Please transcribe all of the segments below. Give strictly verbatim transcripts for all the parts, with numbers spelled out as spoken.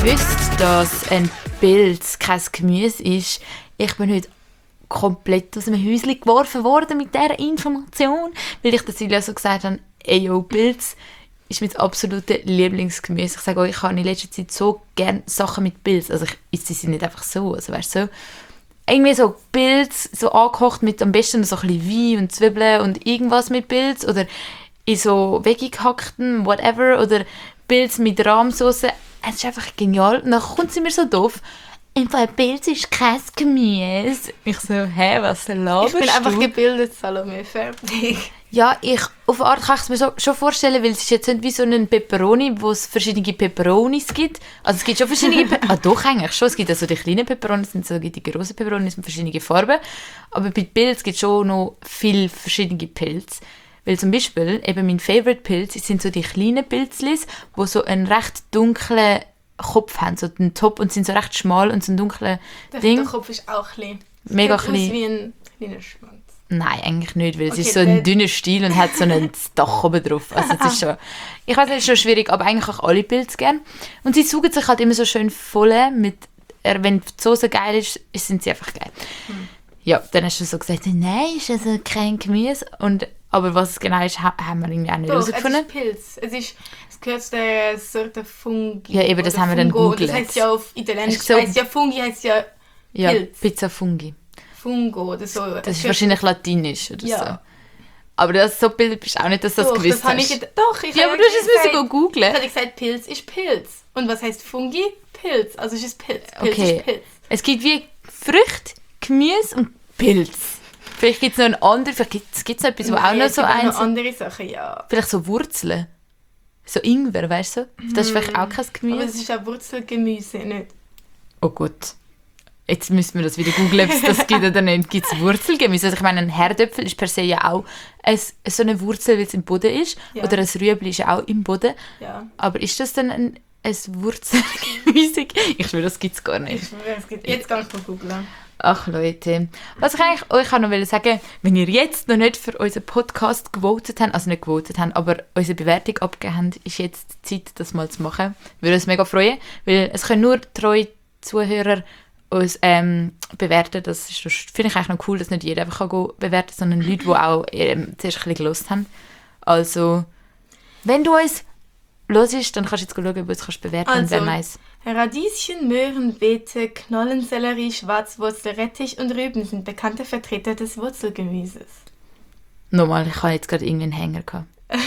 gewusst, dass ein Pilz kein Gemüse ist? Ich bin heute komplett aus dem Häuschen geworfen worden mit dieser Information, weil ich der Silja so gesagt habe, ey, yo, Pilz ist mein absolutes Lieblingsgemüse. Ich sage euch, ich habe in letzter Zeit so gerne Sachen mit Pilz. Also ich esse sie nicht einfach so, also weißt du, so. Irgendwie so Pilz, so angekocht mit am besten so ein bisschen Wein und Zwiebeln und irgendwas mit Pilz oder in so Veggie gehackten, whatever, oder Pilz mit Rahmsauce. Es ist einfach genial. Und dann kommt sie mir so doof, im Fall Pilz ist kein Gemüse. Ich so, hä, was laberst du? Ich bin einfach gebildet, Salome, fertig. Ja, ich, auf eine Art kann ich es mir so, schon vorstellen, weil es ist jetzt nicht wie so ein Pepperoni, wo es verschiedene Pepperonis gibt. Also es gibt schon verschiedene, Pe- ah doch eigentlich schon, es gibt also die kleinen Pepperonis und so die grossen Pepperonis mit verschiedenen Farben. Aber bei Pilz gibt es schon noch viele verschiedene Pilze. Weil zum Beispiel, eben mein Favorite Pilz sind so die kleinen Pilzlis, die so einen recht dunklen Kopf haben, so den Top und sind so recht schmal und so ein dunkler der, Ding. Der Kopf ist auch klein. Mega klein. klein. Wie ein kleiner Schwanz. Nein, eigentlich nicht, weil Okay, es ist so ein der- dünner Stiel und hat so ein Dach oben drauf. Also es ist schon, ich weiß, es ist schon schwierig, aber eigentlich auch alle Pilze gerne. Und sie saugen sich halt immer so schön voll mit, äh, wenn die Soße geil ist, sind sie einfach geil. Hm. Ja, dann hast du so gesagt, nein, ist also kein Gemüse. Und, aber was es genau ist, ha- haben wir irgendwie auch nicht Doch, es herausgefunden. ist Pilz. Es, ist, es gehört zu der Sorte Fungi. Ja, eben, das oder haben wir dann Fungo. Und gegoogelt. das heisst ja auf Italienisch, Hast du gesagt- heisst ja Fungi, heisst ja Ja, Pilz. Pizza Fungi. Fungo oder so. Das ist wahrscheinlich latinisch oder Ja. so. Aber das so Bild bist auch nicht, dass du das Doch, gewusst das habe hast. ich, doch, ich Ja, habe aber du hast es gesagt- müssen googeln. Ich habe gesagt, Pilz ist Pilz. Und was heisst Fungi? Pilz. Also es ist Pilz. Pilz Okay. ist Pilz. Es gibt wie Früchte, Gemüse und Pilz. Vielleicht gibt es noch einen anderen, vielleicht gibt es noch etwas, wo auch Nein, noch es so gibt auch eins. noch andere Sachen, ja. Vielleicht so Wurzeln. So Ingwer, weißt du? Das ist vielleicht auch kein Aber Gemüse. es ist auch Wurzelgemüse, nicht? Oh gut. Jetzt müssen wir das wieder googeln, ob es das gibt oder nicht. Gibt es Wurzelgemüse? Also ich meine, ein Herdöpfel ist per se ja auch ein, so eine Wurzel, weil es im Boden ist. Ja. Oder ein Rüebli ist ja auch im Boden. Ja. Aber ist das dann ein, ein Wurzelgemüse? Ich schwöre, das gibt es gar nicht. Ich schwöre, es gibt, jetzt kann ich mal googeln. Ach Leute, was ich eigentlich euch auch noch sagen, wenn ihr jetzt noch nicht für unseren Podcast gewotet habt, also nicht gewotet habt, aber unsere Bewertung abgegeben habt, ist jetzt die Zeit, das mal zu machen. Würde uns mega freuen, weil es können nur treue Zuhörer uns ähm, bewerten. Das ist, das finde ich eigentlich noch cool, dass nicht jeder einfach kann bewerten kann, sondern Leute, die auch ähm, zuerst ein bisschen gehört haben. Also, wenn du uns hörst, dann kannst du jetzt schauen, ob du uns bewerten kannst. Also, Wäre nice. Radieschen, Möhren, Beete, Knollensellerie, Schwarzwurzel, Rettich und Rüben sind bekannte Vertreter des Wurzelgemüses. Nochmal, ich habe jetzt gerade irgendeinen Hänger gehabt.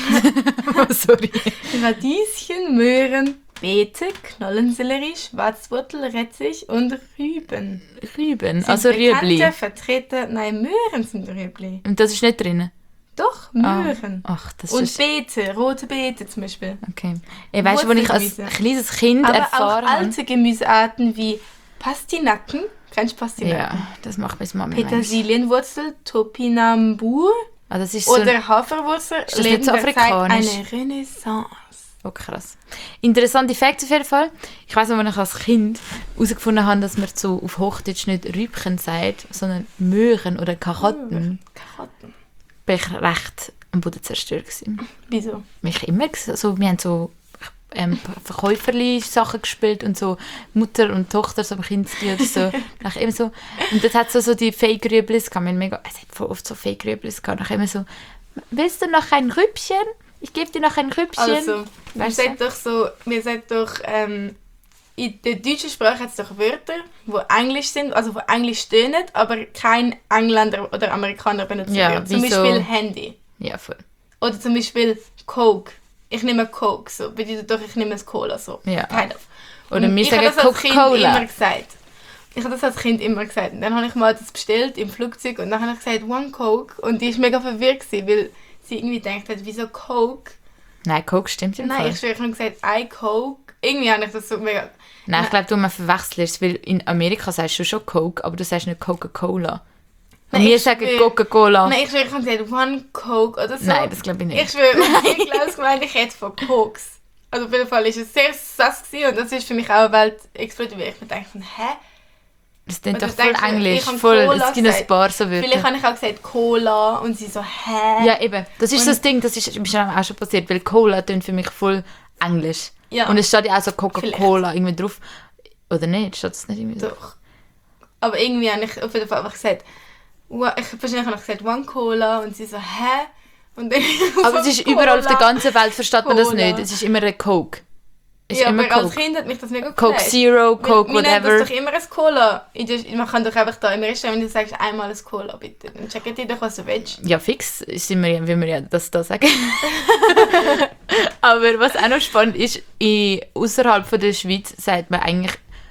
Sorry. Radieschen, Möhren, Beete, Knollensellerie, Schwarzwurzel, Rettich und Rüben. Rüben, Sind also bekannte Rüebli. Vertreter, nein, Möhren sind Rüebli. Und das ist nicht drin? Doch, Möhren. Ah, ach, das Und ist... Beete, rote Beete zum Beispiel. Okay. Ich weißt du, als ich als Wurzelgemüse. kleines Kind Aber erfahren auch habe... alte Gemüsearten wie Pastinaken, kennst du Pastinaken? Ja, das macht meine Mama manchmal. Petersilienwurzel, Topinambur Ah, das ist so... oder Haferwurzel das leben nicht so derzeit afrikanisch? eine Renaissance. Oh, krass. Interessante Facts auf jeden Fall. Ich weiss noch, als ich als Kind herausgefunden habe, dass man so auf Hochdeutsch nicht Rübchen sagt, sondern Möhren oder Karotten. Karotten. Bin ich recht am Boden zerstört gewesen. Wieso? Mich immer, so, wir haben so ähm, Verkäuferli-Sachen gespielt und so Mutter und Tochter so am Kindesspiel oder so. Nach immer so. Und das hat so, so die Fake-Rüeblis gehabt. Wir haben mega, es hat voll oft so Fake-Rüeblis gehabt. Nach immer so, willst du noch ein Rübchen? Ich gebe dir noch ein Rübchen. Also, man Weißt du? sagt doch so, man sagt doch, ähm, in der deutschen Sprache hat es doch Wörter, die Englisch sind, also die Englisch stehen, aber kein Engländer oder Amerikaner benutzen Ja, wird. Zum wie so- Beispiel Handy. Ja, voll. Oder zum Beispiel Coke. Ich nehme Coke, so. Bedeutet doch, ich nehme es Cola, so. Ja. Kind of. Oder Und wir ich sagen habe das als Kind Coca-Cola. immer gesagt. Ich habe das als Kind immer gesagt. Und dann habe ich mal das bestellt im Flugzeug und dann habe ich gesagt, one Coke. Und die war mega verwirrt, gewesen, weil sie irgendwie gedacht hat, wieso Coke? Nein, Coke stimmt im Nein, Fall. ich schwöre, ich habe gesagt, I Coke. Irgendwie habe ich das so mega... Nein, ich glaube, du man verwechselst, weil in Amerika sagst du schon Coke, aber du sagst nicht Coca-Cola. Und Nein, wir ich sagen schwöre- Coca-Cola. Nein, ich schwöre, ich habe gesagt, one Coke oder so. Nein, das glaube ich nicht. Ich schwöre, ich glaube, es gemeint, ich hätte von Cokes. Also auf jeden Fall war es sehr sass gewesen und das ist für mich auch eine Welt explodiert, weil ich mir dachte, hä? Das klingt Und doch du voll denkst, Englisch. ich habe Voll, Cola es gibt ein gesagt. paar so Wörter. Vielleicht habe ich auch gesagt Cola und sie so, hä? Ja, eben. Das ist Und- so das Ding, das ist mir schon auch schon passiert, weil Cola klingt für mich voll Englisch. Ja. Und es steht ja auch so Coca-Cola irgendwie drauf. Oder nicht? Steht das nicht irgendwie drauf? Doch. Aber irgendwie habe ich auf jeden Fall einfach gesagt, wa- ich, wahrscheinlich habe ich gesagt, One Cola und sie so, hä? Und dann Aber es ist Cola, überall auf der ganzen Welt, versteht man das Cola. nicht. Es ist immer ein Coke. Es ist Ja, immer aber als Coke. Kind hat mich das mega Coke geflasht. Zero, Coke Wir nennen whatever. das doch immer ein Cola. Ich, das- man kann doch einfach da im Restaurant, wenn du sagst, einmal ein Cola, bitte. Dann checken die doch, was du willst. Ja, fix, sind wir, ja- wie wir ja das da sagen. Aber was auch noch spannend ist, in- außerhalb von der Schweiz sagt man eigentlich,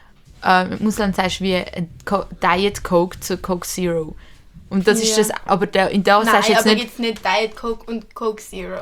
äh, im Ausland sagst du wie ein Co- Diet Coke zu Coke Zero. Und das ist Ja. das, aber da, in da Nein, sagst du jetzt aber nicht... gibt es nicht Diet Coke und Coke Zero.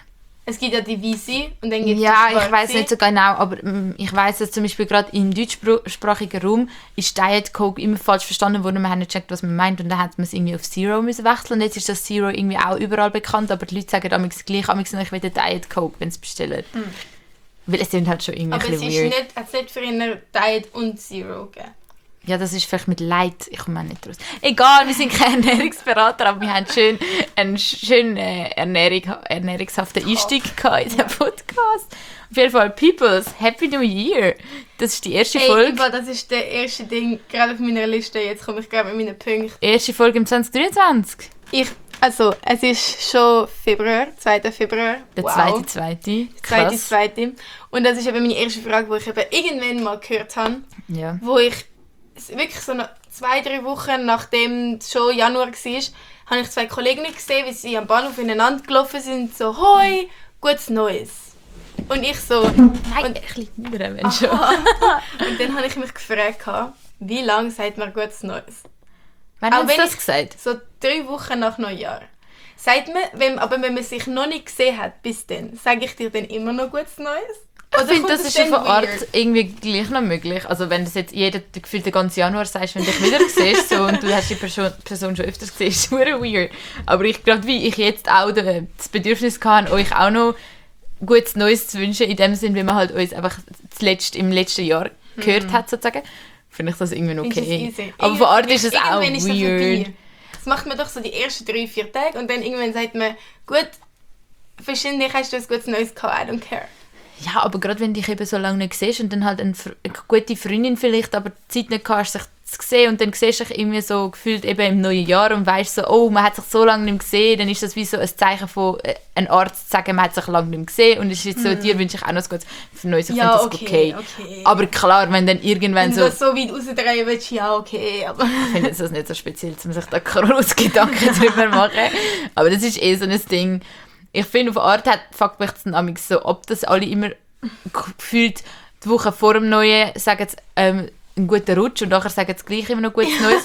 Es gibt ja die Weisse und dann gibt es Ja, die ich weiß schwarze. nicht so genau, aber mm, ich weiß, dass zum Beispiel gerade im deutschsprachigen Raum ist Diet Coke immer falsch verstanden worden. Wir haben nicht gecheckt, was man meint, und dann hat man es irgendwie auf Zero müssen wechseln. Und jetzt ist das Zero irgendwie auch überall bekannt, aber die Leute sagen amigs gleich, amigs noch, ich will Diet Coke, wenn sie bestellen. Hm. Weil es sind halt schon irgendwie Aber ein es ist bisschen weird. nicht, hat es nicht für ihn Diet und Zero gegeben. Ja, das ist vielleicht mit Leid, ich komme auch nicht raus. Egal, wir sind keine Ernährungsberater, aber wir haben schön einen schönen äh, Ernährung, ernährungshaften Einstieg gehabt in den Podcast. Auf jeden Fall, Peoples, Happy New Year! Das ist die erste Hey, Folge. Iva, das ist der erste Ding, gerade auf meiner Liste. Jetzt komme ich gerade mit meinen Punkten. Erste Folge im zwanzig dreiundzwanzig. Ich, also, es ist schon Februar, zweiter Februar. Der wow. zweite, zweite. Zweite, Krass. zweite. Und das ist eben meine erste Frage, die ich eben irgendwann mal gehört habe, Ja. wo ich es wirklich so noch zwei, drei Wochen nachdem es schon Januar war, habe ich zwei Kolleginnen gesehen, wie sie am Bahnhof ineinander gelaufen sind, so «Hoi, gutes Neues!» Und ich so... Nein, und, ein bisschen niedriger, wenn schon. und dann habe ich mich gefragt, wie lange sagt man gutes Neues? Wann Auch hast du wenn das ich- gesagt? So drei Wochen nach Neujahr. Sagt man, wenn, aber wenn man sich noch nicht gesehen hat bis dann, sage ich dir dann immer noch gutes Neues? Ich finde, kommt das es ist ja dann von Art weird? irgendwie gleich noch möglich. Also wenn das jetzt jeder gefühlt den ganzen Januar sagst, wenn du dich wieder siehst so, und du hast die Person, Person schon öfters gesehen, ist es super weird. Aber ich glaube, wie ich jetzt auch das Bedürfnis hatte, euch auch noch gutes Neues zu wünschen, in dem Sinn, wie man halt uns einfach zuletzt im letzten Jahr gehört hat, sozusagen, finde ich das irgendwie noch Ist es okay. easy. Aber von Art ist es auch Irgendwann ist es weird. vorbei. Das macht man doch so die ersten drei, vier Tage und dann irgendwann sagt man, gut, wahrscheinlich hast du ein gutes Neues gehabt, I don't care. Ja, aber gerade wenn du dich eben so lange nicht siehst und dann halt eine, Fr- eine gute Freundin vielleicht, aber die Zeit nicht hast, sich zu sehen, und dann siehst du dich irgendwie so gefühlt eben im neuen Jahr und weißt so, oh, man hat sich so lange nicht mehr gesehen, dann ist das wie so ein Zeichen von äh, einem Arzt zu sagen, man hat sich lange nicht mehr gesehen, und es ist jetzt so, dir wünsche ich auch noch ein gutes Neues, ich Ja, finde das okay. okay, okay. Aber klar, wenn dann irgendwann Wenn so, du das so weit rausdrehen willst, ja, okay, aber... ich finde das nicht so speziell, um sich da groß Gedanken drüber machen, aber das ist eh so ein Ding. Ich finde, auf eine Art hat, fuckt mich das dann manchmal so ab, dass alle immer gefühlt die Woche vor dem Neuen sagen sie, ähm, einen guten Rutsch, und nachher sagen sie gleich immer noch gutes Neues.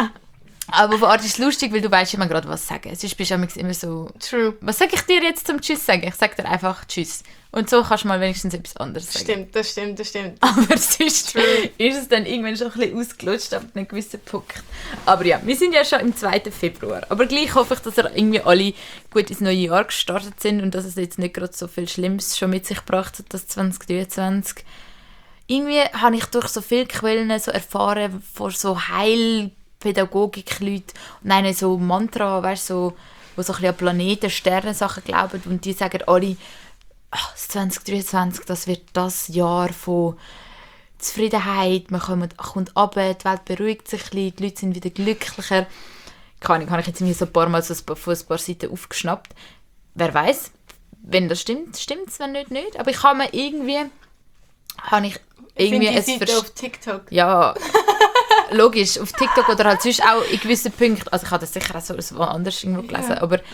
Aber auf eine Art ist es lustig, weil du weißt immer gerade, was sagen. Sonst bist du manchmal immer so, True. was sage ich dir jetzt zum Tschüss sagen? Ich sage dir einfach Tschüss. Und so kannst du mal wenigstens etwas anderes sagen. Stimmt, das stimmt, das stimmt. Aber sonst ist es dann irgendwann schon ein bisschen ausgelutscht ab einem gewissen Punkt. Aber ja, wir sind ja schon im zweiten Februar. Aber gleich hoffe ich, dass ihr irgendwie alle gut ins neue Jahr gestartet sind und dass es jetzt nicht gerade so viel Schlimmes schon mit sich gebracht hat, das zwanzig dreiundzwanzig. Irgendwie habe ich durch so viele Quellen so erfahren von so Heilpädagogik-Leuten und eine so Mantra, weißt, so, wo so ein bisschen an Planeten, Sternensachen glauben, und die sagen alle, ach, das zwanzig dreiundzwanzig, das wird das Jahr von Zufriedenheit, man kommt, kommt runter, die Welt beruhigt sich ein bisschen, die Leute sind wieder glücklicher. Keine Ahnung, habe ich jetzt irgendwie so ein paar Mal so ein paar- von ein paar Seiten aufgeschnappt. Wer weiß, wenn das stimmt, stimmt es, wenn nicht, nicht. Aber ich habe mir irgendwie, habe ich irgendwie Ich finde die ein Seite Verst- auf TikTok. ja, logisch, auf TikTok oder halt sonst auch in gewissen Punkten, also ich habe das sicher auch so so anders irgendwo gelesen, Ja. aber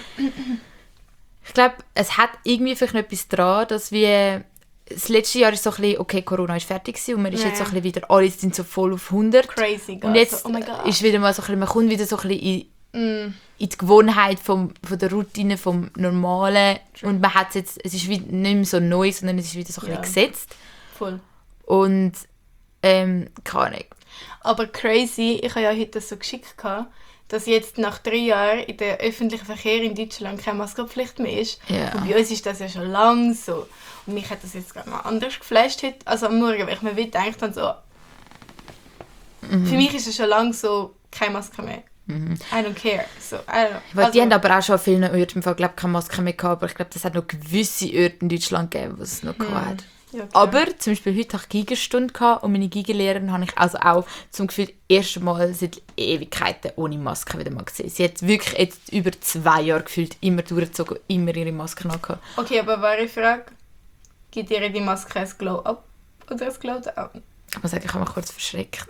ich glaube, es hat irgendwie vielleicht noch etwas dran, dass wir, das letzte Jahr ist so ein bisschen, okay, Corona ist fertig gewesen und man ist Ja, jetzt so ja. ein bisschen wieder, alle sind so voll auf hundert. Crazy, God. Und jetzt oh my God. ist wieder mal so ein bisschen, man kommt wieder so ein bisschen in, Mm, in die Gewohnheit vom, von der Routine, vom Normalen, und man hat jetzt, es ist wie nicht mehr so neu, sondern es ist wieder so ein Ja. bisschen gesetzt. voll. Und ähm, keine Ahnung. Aber crazy, ich habe ja heute so geschickt, gehabt, dass jetzt nach drei Jahren in der öffentlichen Verkehr in Deutschland keine Maskenpflicht mehr ist. Ja. Und bei uns ist das ja schon lange so. Und mich hat das jetzt gerade mal anders geflasht heute, also am Morgen, weil ich mir wieder gedacht habe, so, Mhm. für mich ist es schon lange so, keine Maske mehr. I don't care. So, I don't know. Weil die Also, haben aber auch schon an vielen Orten im Fall, glaub, keine Maske mehr gehabt, aber ich glaube, das hat noch gewisse Orte in Deutschland gegeben, die es noch Hm. gehabt hat. Ja, klar. Aber zum Beispiel heute hatte ich Gigenstunde gehabt und meine Gigenlehrerin habe ich also auch zum Gefühl das erste Mal seit Ewigkeiten ohne Maske wieder mal gesehen. Sie hat wirklich jetzt über zwei Jahre gefühlt immer durchgezogen, immer ihre Maske angehabt. Okay, aber wahre Frage. Gibt ihr die Maske ein Glow-Up oder ein Glow-Down? Ich muss sagen, ich habe mich kurz verschreckt.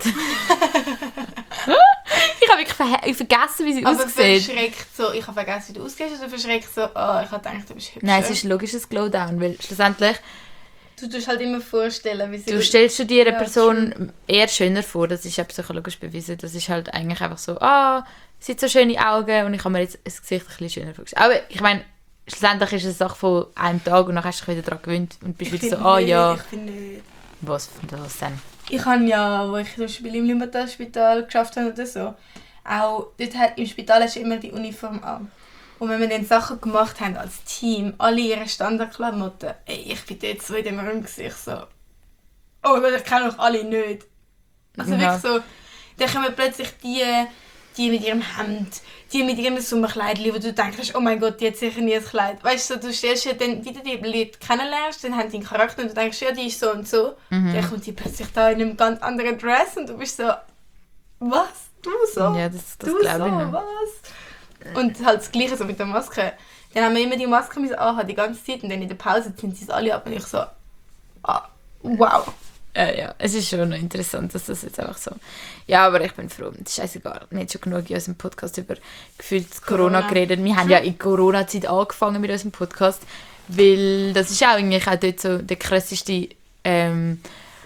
Ich habe wirklich ver- vergessen, wie sie aber aussieht. verschreckt so, ich habe vergessen, wie du aussiehst, oder verschreckt so, oh, ich habe gedacht, du bist hübscher. Nein, es ist logisch ein Glowdown, weil schlussendlich, Du tust halt immer vorstellen, wie sie... du stellst dir eine Ja, Person eher schöner vor, das ist ja psychologisch bewiesen. Das ist halt eigentlich einfach so, ah, sie hat so schöne Augen und ich habe mir jetzt das Gesicht ein bisschen schöner vorgestellt. Aber ich meine, schlussendlich ist es eine Sache von einem Tag und dann hast du dich wieder daran gewöhnt und bist Ich wieder so, finde ah nicht, ja, Ich finde nicht. was von das denn? Ich habe ja, wo ich zum Beispiel im Limmatal-Spital geschafft habe oder so, auch dort hat, im Spital hast du immer die Uniform an. Und wenn wir dann Sachen gemacht haben als Team, alle ihre Standardklamotten, ey, ich bin dort so in dem Raum ich so, oh mein Gott, ich kenne euch alle nicht. Also Ja. wirklich so, dann kommen plötzlich die, die mit ihrem Hemd, die mit ihrem Sommerkleidchen, wo du denkst, oh mein Gott, die hat sicher nie ein Kleid. Weißt du, so, du stellst ja dann wieder die Leute kennenlernst, dann haben die einen Charakter und du denkst, ja, die ist so und so. Mhm. Dann kommt die plötzlich da in einem ganz anderen Dress und du bist so, was? Du so? Ja, das, das du glaube so, ich nicht. was? Und halt das Gleiche so mit der Maske. Dann haben wir immer die Maske müssen anhaben, die ganze Zeit, und dann in der Pause ziehen sie es alle ab und ich so, ah, wow. Äh, ja, es ist schon noch interessant, dass das jetzt einfach so... Ja, aber ich bin froh. Es ist scheißegal. Wir haben schon genug in unserem Podcast über gefühlt Corona, Corona. geredet. Wir haben ja in Corona-Zeit angefangen mit unserem Podcast, weil das ist auch eigentlich auch dort so der krasseste... Ähm,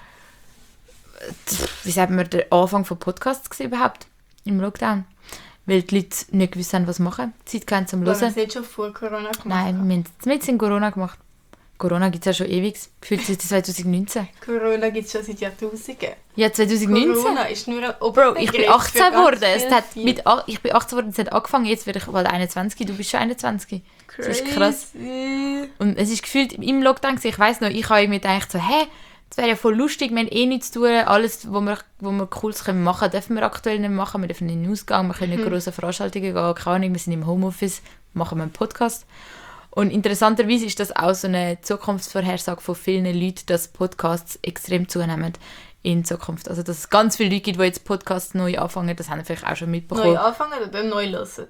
wie sagt man, der Anfang von Podcasts gewesen überhaupt im Lockdown. Weil die Leute nicht gewusst haben, was machen. Zeit gehabt zum Weil wir Hören. es nicht schon vor Corona gemacht Nein, haben. wir haben es mit in Corona gemacht. Corona gibt es ja schon ewig. Gefühlt seit zwanzig neunzehn. Corona gibt es schon seit Jahrtausenden. Ja, zwanzig neunzehn. Corona ist nur ein Bro, ich bin Oberbegriff achtzehn für ganz geworden. Es viel hat viel. mit, ach- ich bin achtzehn geworden, es hat angefangen, jetzt werde ich bald einundzwanzig. Du bist schon einundzwanzig. Das ist krass. Crazy. Und es ist gefühlt im Lockdown, gewesen. Ich weiss noch, ich habe irgendwie gedacht so, hä, das wäre ja voll lustig, wir haben eh nichts zu tun, alles, was wir, wo wir Cooles können machen können, dürfen wir aktuell nicht machen. Wir dürfen nicht in den Ausgang, wir können nicht in grosse Veranstaltungen gehen, keine Ahnung, wir sind im Homeoffice, machen wir einen Podcast. Und interessanterweise ist das auch so eine Zukunftsvorhersage von vielen Leuten, dass Podcasts extrem zunehmen in Zukunft. Also dass es ganz viele Leute gibt, die jetzt Podcasts neu anfangen, das haben wir vielleicht auch schon mitbekommen. Neu anfangen oder neu hören?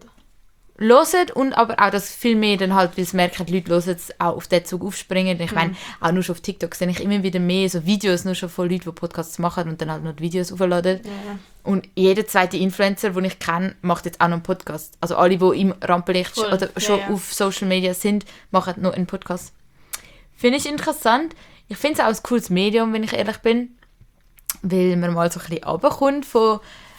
Hören und aber auch, dass viel mehr dann halt, weil es merken, die Leute hören es, auch auf den Zug aufspringen. Ich meine, auch nur schon auf TikTok sehe ich immer wieder mehr so Videos nur schon von Leuten, die Podcasts machen und dann halt noch die Videos aufladen. Ja. Und jeder zweite Influencer, den ich kenne, macht jetzt auch noch einen Podcast. Also alle, die im Rampenlicht Voll. oder schon Ja, ja. auf Social Media sind, machen noch einen Podcast. Finde ich interessant. Ich finde es auch ein cooles Medium, wenn ich ehrlich bin, weil man mal so ein bisschen runterkommt von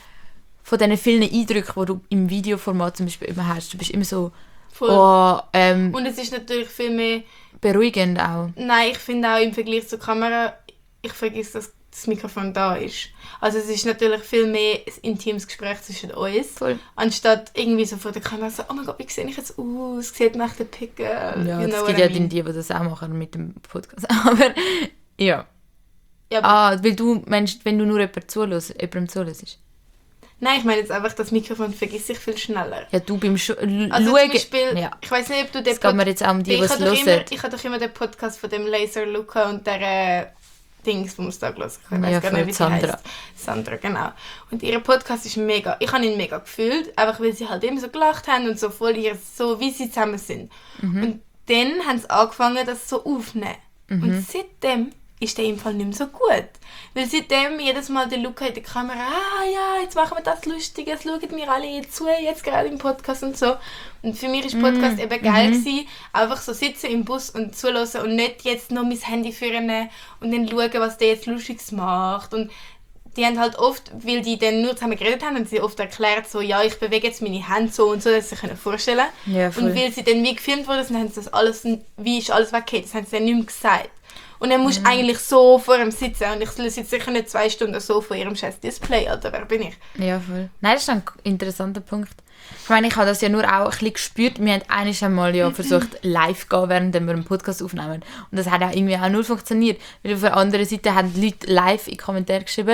von diesen vielen Eindrücken, die du im Videoformat zum Beispiel immer hast. Du bist immer so Voll. oh, ähm, Und es ist natürlich viel mehr... beruhigend auch. Nein, ich finde auch im Vergleich zur Kamera, ich vergesse, dass das Mikrofon da ist. Also es ist natürlich viel mehr ein intimes Gespräch zwischen uns. Voll. Anstatt irgendwie so vor der Kamera so, oh mein Gott, wie sehe ich jetzt aus? Sieht nach der Pickel? Ja, You know es what gibt I ja mean? dann die, die das auch machen mit dem Podcast. Aber ja. Ja, aber Ah, weil du meinst, wenn du nur jemandem zuhörst, jemandem zuhörst. nein, ich meine jetzt einfach, das Mikrofon vergisst sich viel schneller. Ja, du beim Sch L Also Schauen. zum Beispiel, Ja. ich weiß nicht, ob du den Es geht mir jetzt auch um die, die ich es habe doch, immer- hören. ich habe doch immer den Podcast von dem Laser Luca und der äh, Dings, wo wir es da gelassen haben. Ich Ja, weiß gar von nicht, wie sie Sandra. heisst. Sandra, genau. Und ihr Podcast ist mega, ich habe ihn mega gefühlt, einfach weil sie halt immer so gelacht haben und so voll ihr, so wie sie zusammen sind. Mhm. Und dann haben sie angefangen, das so aufzunehmen. Mhm. Und seitdem ist der im Fall nicht mehr so gut. Weil seitdem jedes Mal der Luca in der Kamera, ah ja, jetzt machen wir das Lustiges, schauen wir alle jetzt zu, jetzt gerade im Podcast und so. Und für mich ist Podcast eben geil gewesen, einfach so sitzen im Bus und zuhören und nicht jetzt noch mein Handy führen und dann schauen, was der jetzt Lustiges macht. Und die haben halt oft, weil die dann nur zusammen geredet haben, haben sie oft erklärt, so, ja, ich bewege jetzt meine Hände so und so, dass sie sich vorstellen können. Ja, voll. Und weil sie dann wie gefilmt wurden, dann haben sie das alles, wie ist alles weggeht, das haben sie dann nicht mehr gesagt. Und dann musst du eigentlich so vor ihm sitzen und ich sitze sicher nicht zwei Stunden so vor ihrem scheiß Display, Alter, wer bin ich? Ja, voll. Nein, das ist ein interessanter Punkt. Ich meine, ich habe das ja nur auch ein bisschen gespürt. Wir haben eines einmal ja versucht, live zu gehen, während wir einen Podcast aufnehmen. Und das hat auch irgendwie auch null funktioniert. Weil auf der anderen Seite haben die Leute live in die Kommentare geschrieben,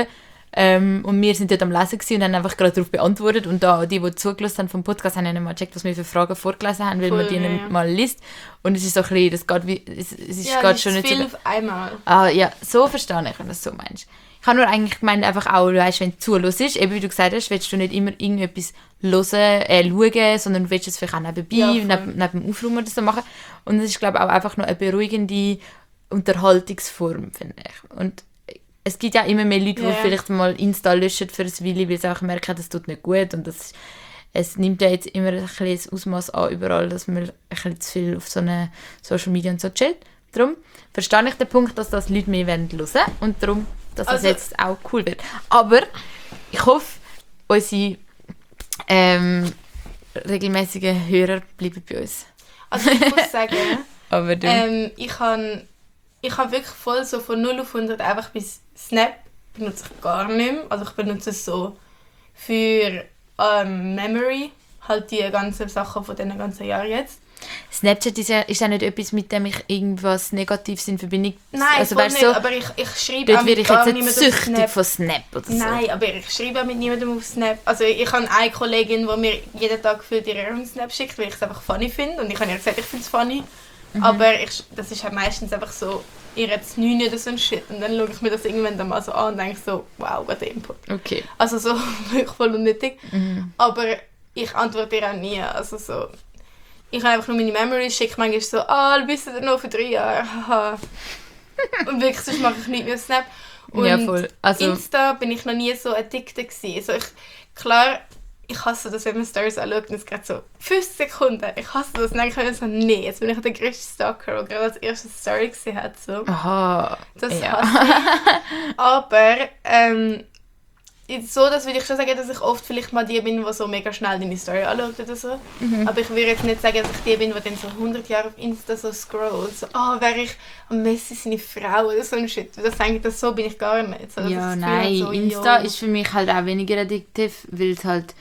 Ähm, und wir sind dort am Lesen gewesen und haben einfach gerade darauf beantwortet. Und da, die, die zugelassen haben vom Podcast, haben nicht mal gecheckt, was wir für Fragen vorgelesen haben, weil Voll, man die ja. nicht mal liest. Und es ist so ein bisschen, das geht wie, es, es ist Ja, geht es schon ist nicht viel so... auf einmal. Ah, ja, so verstehe ich, wenn du das so meinst. Ich habe nur eigentlich gemeint, einfach auch, weißt, wenn du zuhörst, eben wie du gesagt hast, willst du nicht immer irgendetwas hören, äh, schauen, sondern du willst es vielleicht auch nebenbei, Ja, neben, neben dem Aufräumen oder so machen. Und das ist, glaube ich, auch einfach noch eine beruhigende Unterhaltungsform, finde ich. Und es gibt ja immer mehr Leute, Ja. die vielleicht mal Insta löschen für ein Weile, weil sie einfach merken, das tut nicht gut. Und das, es nimmt ja jetzt immer ein bisschen das Ausmaß an, überall, dass man ein bisschen zu viel auf so eine Social Media und so chillt. Darum verstehe ich den Punkt, dass das Leute mehr hören wollen und darum, dass das Also- jetzt auch cool wird. Aber ich hoffe, unsere ähm, regelmäßigen Hörer bleiben bei uns. Also ich muss sagen, Aber du... ähm, ich habe ich hab wirklich voll so von null auf hundert einfach bis Snap benutze ich gar nicht mehr. Also ich benutze es so für ähm, Memory, halt die ganzen Sachen von diesen ganzen Jahren jetzt. Snapchat ist ja, ist ja nicht etwas, mit dem ich irgendwas Negatives in Verbindung... Nein, also, voll weißt nicht, du, so, aber ich, ich schreibe dort auch werde mit ich gar jetzt nicht niemandem auf süchtig Snap. von Snap oder so. Nein, aber ich schreibe auch mit niemandem auf Snap. Also ich habe eine Kollegin, die mir jeden Tag für ihren Snap schickt, weil ich es einfach funny finde. Und ich habe ihr gesagt, ich finde es funny. Mhm. Aber ich, das ist halt meistens einfach so, ihr hat neun oder so ein Shit. Und dann schaue ich mir das irgendwann dann mal so an und denke so, wow, what Input. Okay. Also so wirklich voll unnötig. Mhm. Aber ich antworte ihr auch nie. Also so, ich habe einfach nur meine Memories, schicke manchmal so, ah, du bist ja noch für drei Jahre. Haha. Und wirklich, sonst mache ich nicht mehr Snap. Und Ja, voll. Also- Insta bin ich noch nie so addicted gewesen. Also ich, klar, ich hasse das, wenn man Stories anschaut und es geht so fünf Sekunden. Ich hasse das. Und dann denke ich mir so, nee, jetzt bin ich der grösste Stalker, der gerade als erste Story gesehen hat. So. Aha. Das ja. hasse ich. Aber ähm, jetzt so, das würde ich schon sagen, dass ich oft vielleicht mal die bin, die so mega schnell deine Story anschaut oder so. Mhm. Aber ich würde jetzt nicht sagen, dass ich die bin, die dann so hundert Jahre auf Insta so scrollt. So, ah, oh, wäre ich am Messi seine Frau oder so ein Shit. Das denke ich, das so bin ich gar nicht. So, dass Ja, ich das Gefühl habe, nein, so, Insta yo. ist für mich halt auch weniger addiktiv, weil es halt...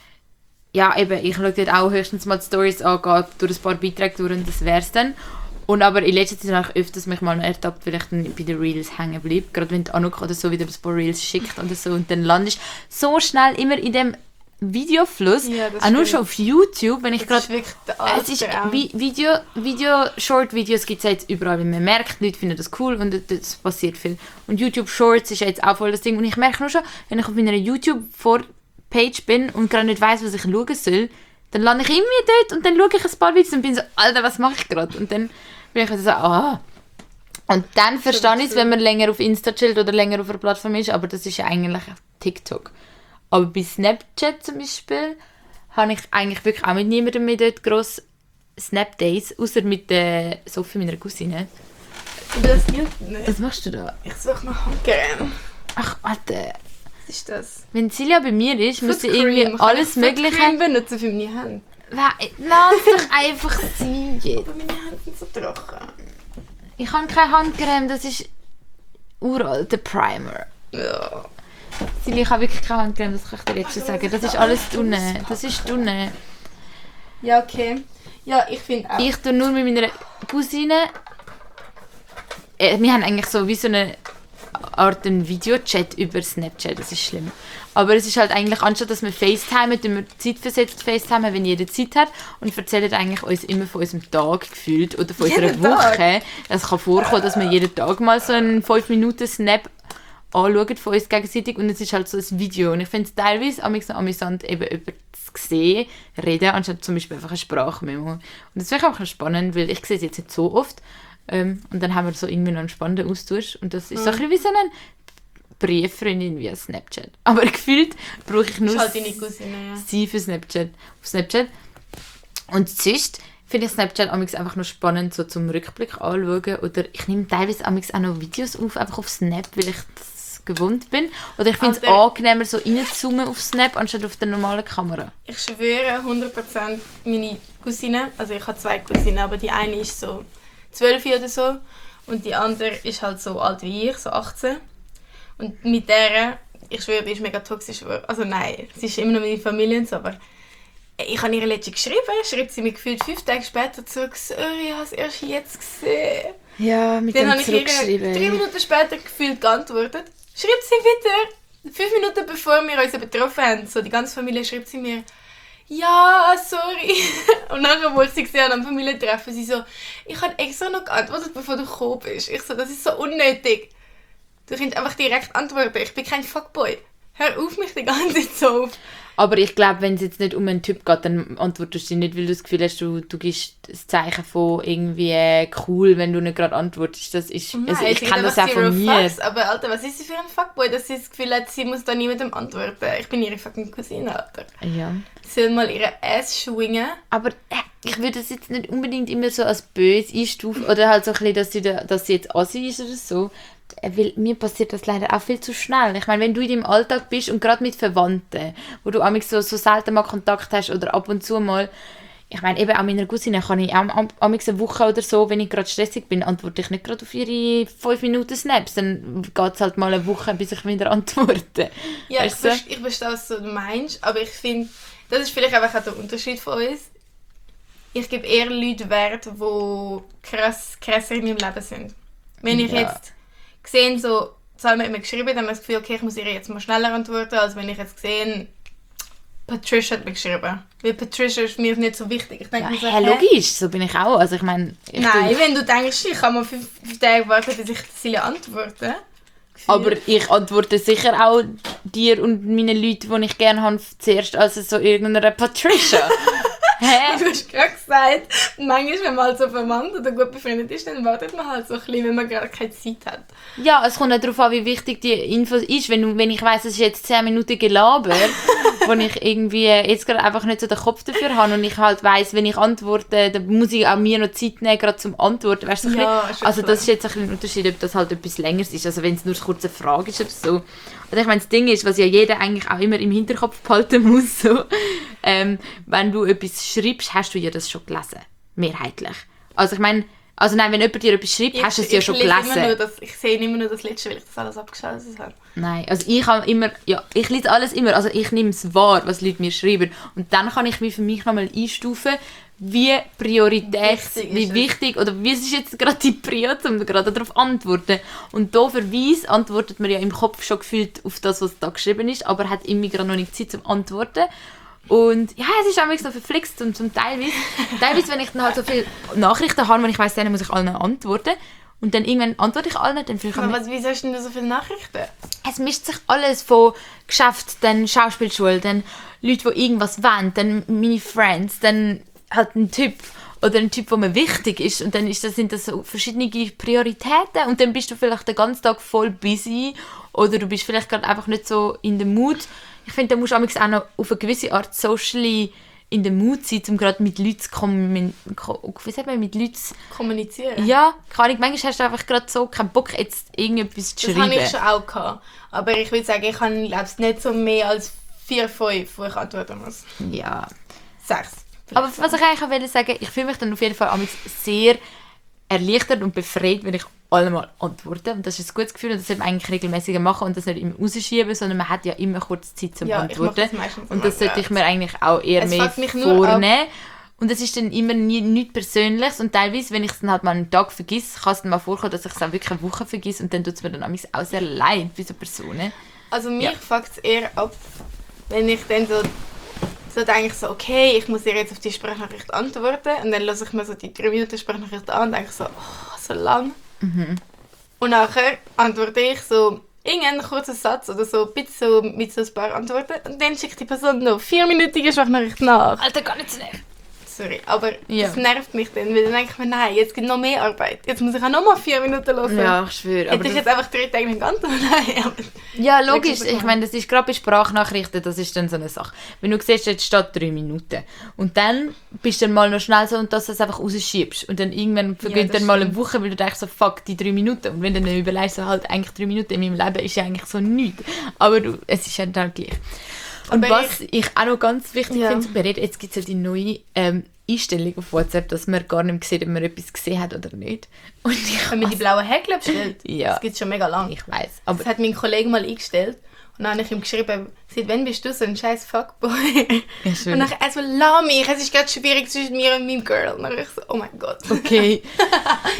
Ja, eben, ich schaue dort auch höchstens mal die Stories an, gehe durch ein paar Beiträge durch und das wär's dann. Und aber in letzter Zeit habe ich öfters mich mal noch ertappt, weil ich dann bei den Reels hängen bleibe. Gerade wenn die Anouk oder so wieder ein paar Reels schickt oder so und dann landest du so schnell immer in dem Videofluss. Ja, das auch nur stimmt. schon auf YouTube, wenn ich Das gerade... ist wirklich der Es ist Albtraum. Vi- Video, Video, Short-Videos gibt es jetzt überall, weil man merkt, Leute finden das cool und das passiert viel. Und YouTube Shorts ist jetzt auch voll das Ding. Und ich merke nur schon, wenn ich auf meiner YouTube-Page bin und gerade nicht weiss, was ich schauen soll, dann lande ich irgendwie dort und dann schaue ich ein paar Videos und bin so, Alter, was mache ich gerade? Und dann bin ich so, ah. Und dann verstehe ich es, wenn man länger auf Insta chillt oder länger auf einer Plattform ist, aber das ist ja eigentlich TikTok. Aber bei Snapchat zum Beispiel habe ich eigentlich wirklich auch mit niemandem mehr dort gross Snap-Days, außer mit der Sophie, meiner Cousine. Das gilt nicht. Was machst du da? Ich suche noch Handcreme. Ach, warte. Was ist das? Wenn Silja bei mir ist, muss sie Foot irgendwie Cream. Kann alles ich Foot Mögliche... Cream benutzen für meine Hände. Lass doch einfach sein jetzt. Aber meine Hände sind so trocken. Ich habe keine Handcreme, das ist uralt, der Primer. Ja. Silja, ich habe wirklich keine Handcreme, das kann ich dir jetzt schon sagen. Das ist alles dünne. Das ist dünne. Ja, okay. Ja, ich finde auch. Ich tue nur mit meiner Cousine... Äh, wir haben eigentlich so wie so eine Art einen Videochat über Snapchat, das ist schlimm. Aber es ist halt eigentlich, anstatt dass wir FaceTimen, tun wir zeitversetzt FaceTimen, wenn jeder Zeit hat und erzählen eigentlich uns immer von unserem Tag gefühlt oder von Jeden unserer Tag? Woche. Es kann vorkommen, dass wir jeden Tag mal so einen fünf Minuten Snap anschauen von uns gegenseitig und es ist halt so ein Video. Und ich finde es teilweise amix noch amüsant, eben über das Gesehen reden, anstatt zum Beispiel einfach eine Sprachmemo. Und das finde ich auch spannend, weil ich sehe es jetzt nicht so oft. Ähm, und dann haben wir so irgendwie noch einen spannenden Austausch. Und das ist so ein bisschen wie so eine Brieffreundin wie Snapchat. Aber gefühlt brauche ich nur ist halt deine Cousine, ja. sie für Snapchat. Auf Snapchat. Und sonst finde ich Snapchat amix einfach nur spannend, so zum Rückblick anschauen. Oder ich nehme teilweise amix auch noch Videos auf, einfach auf Snap, weil ich das gewohnt bin. Oder ich finde es Alter. angenehmer, so reinzoomen auf Snap, anstatt auf der normalen Kamera. Ich schwöre hundert Prozent meine Cousine, also ich habe zwei Cousinen, aber die eine ist so zwölf oder so und die andere ist halt so alt wie ich, so achtzehn. Und mit der, ich schwöre, die ist mega toxisch. Also nein, sie ist immer noch meine Familie und so, aber ich habe ihr letztens geschrieben, schreibt sie mir gefühlt fünf Tage später zurück, sorry, ich habe es erst jetzt gesehen. Ja, mit Dann dem habe ich ihr zurückschreiben. drei Minuten später gefühlt geantwortet. Schreibt sie wieder, fünf Minuten bevor wir uns betroffen haben, so die ganze Familie schreibt sie mir, ja, sorry. Und nachher, wo ich sie gesehen habe am Familientreffen, sie so, ich habe extra noch geantwortet, bevor du gekommen bist. Ich so, das ist so unnötig. Du kannst einfach direkt antworten. Ich bin kein Fuckboy. Hör auf, mich die ganze Zeit so auf. Aber ich glaube, wenn es jetzt nicht um einen Typ geht, dann antwortest du nicht, weil du das Gefühl hast, du, du gibst das Zeichen von irgendwie äh, cool, wenn du nicht gerade antwortest. Das ist, Nein, also ich kenne das auch zero von mir. Fucks, aber Alter, was ist sie für ein Fuckboy, dass sie das Gefühl hat, sie muss da niemandem antworten? Ich bin ihre fucking Cousine, Alter. Ja. Sie soll mal ihre Ass schwingen. Aber äh, ich würde das jetzt nicht unbedingt immer so als böse einstufen oder halt so ein bisschen, dass sie, da, dass sie jetzt assi ist oder so. Weil mir passiert das leider auch viel zu schnell. Ich meine, wenn du in deinem Alltag bist und gerade mit Verwandten, wo du amigs so, so selten mal Kontakt hast oder ab und zu mal, ich meine, eben an meiner Cousine kann ich auch amigs eine Woche oder so, wenn ich gerade stressig bin, antworte ich nicht gerade auf ihre fünf Minuten Snaps. Dann geht es halt mal eine Woche, bis ich wieder antworte. Ja, weißt ich, verste- ich verstehe, was du meinst, aber ich finde, das ist vielleicht einfach auch der Unterschied von uns. Ich gebe eher Leute Wert, die krass, krasser in meinem Leben sind. Wenn ich Ja. jetzt gesehen, so, Salma hat mir geschrieben, dann habe ich das Gefühl, okay, ich muss ihr jetzt mal schneller antworten, als wenn ich jetzt gesehen, Patricia hat mir geschrieben. Weil Patricia ist mir nicht so wichtig. Ich denke Ja, mir so, hey, logisch, so bin ich auch. Also ich meine, ich Nein, tue- wenn du denkst, ich kann mal fünf, fünf Tage warten, bis ich Cecilia antworte. aber ich antworte sicher auch dir und meinen Leuten, die ich gerne habe, zuerst als so irgendeiner Patricia. Hä? Du hast gerade gesagt, manchmal, wenn man halt so verwandt oder gut befreundet ist, dann wartet man halt so ein bisschen, wenn man gerade keine Zeit hat. Ja, es kommt auch darauf an, wie wichtig die Info ist. Wenn, du- wenn ich weiss, es ist jetzt zehn Minuten Gelaber, wo ich irgendwie jetzt gerade einfach nicht so den Kopf dafür habe und ich halt weiss, wenn ich antworte, dann muss ich auch mir noch Zeit nehmen, gerade zum Antworten. Weißt du, so ein Ja, bisschen- ist schon also klar. das ist jetzt ein, bisschen ein Unterschied, ob das halt etwas Längeres ist. Also wenn es nur eine kurze Frage ist oder so. Also ich meine, das Ding ist, was ja jeder eigentlich auch immer im Hinterkopf behalten muss, so, ähm, wenn du etwas schreibst, hast du ja das schon gelesen. Mehrheitlich. Also ich meine, also nein, wenn jemand dir etwas schreibt, Ich, hast du es ja ich schon lese gelesen. Immer nur das, ich sehe immer nur das Letzte, weil ich das alles abgeschaltet habe. Nein, also ich habe immer, ja, ich lese alles immer, also ich nehme es wahr, was Leute mir schreiben und dann kann ich mich für mich nochmal einstufen, wie Priorität, Wichtig wie ist es. wichtig oder wie ist jetzt gerade die Prio, um gerade darauf zu antworten. Und dooferweise antwortet man ja im Kopf schon gefühlt auf das, was da geschrieben ist, aber hat immer gerade noch nicht Zeit zum Antworten. Und ja, es ist auch so verflixt und zum Teilweise, teilweise, wenn ich dann halt so viele Nachrichten habe, wenn ich weiss, dann muss ich allen antworten und dann irgendwann antworte ich allen, dann fühle ich Aber was, wieso hast du denn so viele Nachrichten? es mischt sich alles von Geschäft, dann Schauspielschule, dann Leute, die irgendwas wollen, dann meine Friends, dann halt ein Typ oder ein Typ, der mir wichtig ist und dann ist das, sind das so verschiedene Prioritäten und dann bist du vielleicht den ganzen Tag voll busy oder du bist vielleicht gerade einfach nicht so in der Mood. Ich finde, da musst du auch noch auf eine gewisse Art socially in der Mood sein, um gerade mit Leuten zu kommen, wie sagt man, mit Leuten zu Kommunizieren? ja, keine Ahnung, manchmal hast du einfach gerade so keinen Bock, jetzt irgendetwas zu Das schreiben. habe ich schon auch gehabt. Aber ich würde sagen, ich habe glaub's, nicht so mehr als vier, fünf, wo ich antworten muss. Ja. Sechs. Aber was ich eigentlich auch wollte sagen, ich fühle mich dann auf jeden Fall amigs sehr erleichtert und befreit, wenn ich allemal antworte. Und das ist ein gutes Gefühl und das sollte man eigentlich regelmäßiger machen und das nicht immer rausschieben, sondern man hat ja immer kurz Zeit zum Ja, ich mache Antworten. das meistens Und das immer, sollte ja. ich mir eigentlich auch eher Es mehr fuckt mich nur vornehmen. Und es ist dann immer nie, nichts Persönliches und teilweise, wenn ich es dann halt mal einen Tag vergesse, kann es dann mal vorkommen, dass ich es auch wirklich eine Woche vergesse und dann tut es mir dann amigs auch sehr leid bei so Personen. Also mich Ja. fuckt es eher ab, wenn ich dann so, so denke, so, okay, ich muss ihr jetzt auf die Sprachnachricht antworten und dann lasse ich mir so die drei Minuten Sprachnachricht an und denke so, oh, so lang. Mhm. Und nachher antworte ich so irgendeinen kurzen Satz oder so, bitte so mit so ein paar Antworten und dann schickt die Person noch vierminütige Sprachnachricht nach. Alter, gar nicht so nervig. Sorry, aber Ja. das nervt mich dann, weil dann denke ich mir, nein, jetzt gibt noch mehr Arbeit. Jetzt muss ich auch noch mal vier Minuten hören. Ja, ich schwöre. Hätte ich jetzt einfach drei Tage nicht geantwortet? Nein, aber Ja, logisch. Wirklich Ich meine, das ist gerade bei Sprachnachrichten, das ist dann so eine Sache. Wenn du siehst, jetzt steht drei Minuten und dann bist du dann mal noch schnell so und dass du es einfach rausschiebst und dann irgendwann vergeht das dann mal eine stimmt. Woche, weil du denkst so, fuck, die drei Minuten. Und wenn du dann überlegst, so halt eigentlich drei Minuten in meinem Leben ist ja eigentlich so nichts. Aber du, es ist ja dann gleich. Und Aber was ich, auch noch ganz wichtig Ja. finde zu bereden, jetzt gibt es ja die neue ähm, Einstellung auf WhatsApp, dass man gar nicht mehr sieht, ob man etwas gesehen hat oder nicht. Und ich wenn man die blauen Häkchen bestellt, Ja. das gibt es schon mega lang. Ich weiß, aber Das hat mein Kollege mal eingestellt und dann habe ich ihm geschrieben, seit wann bist du so ein scheiß Fuckboy? Ja, schön. Und dann er so, lass mich, es ist gerade schwierig zwischen mir und meinem Girl. Und dann ich so, oh mein Gott. okay.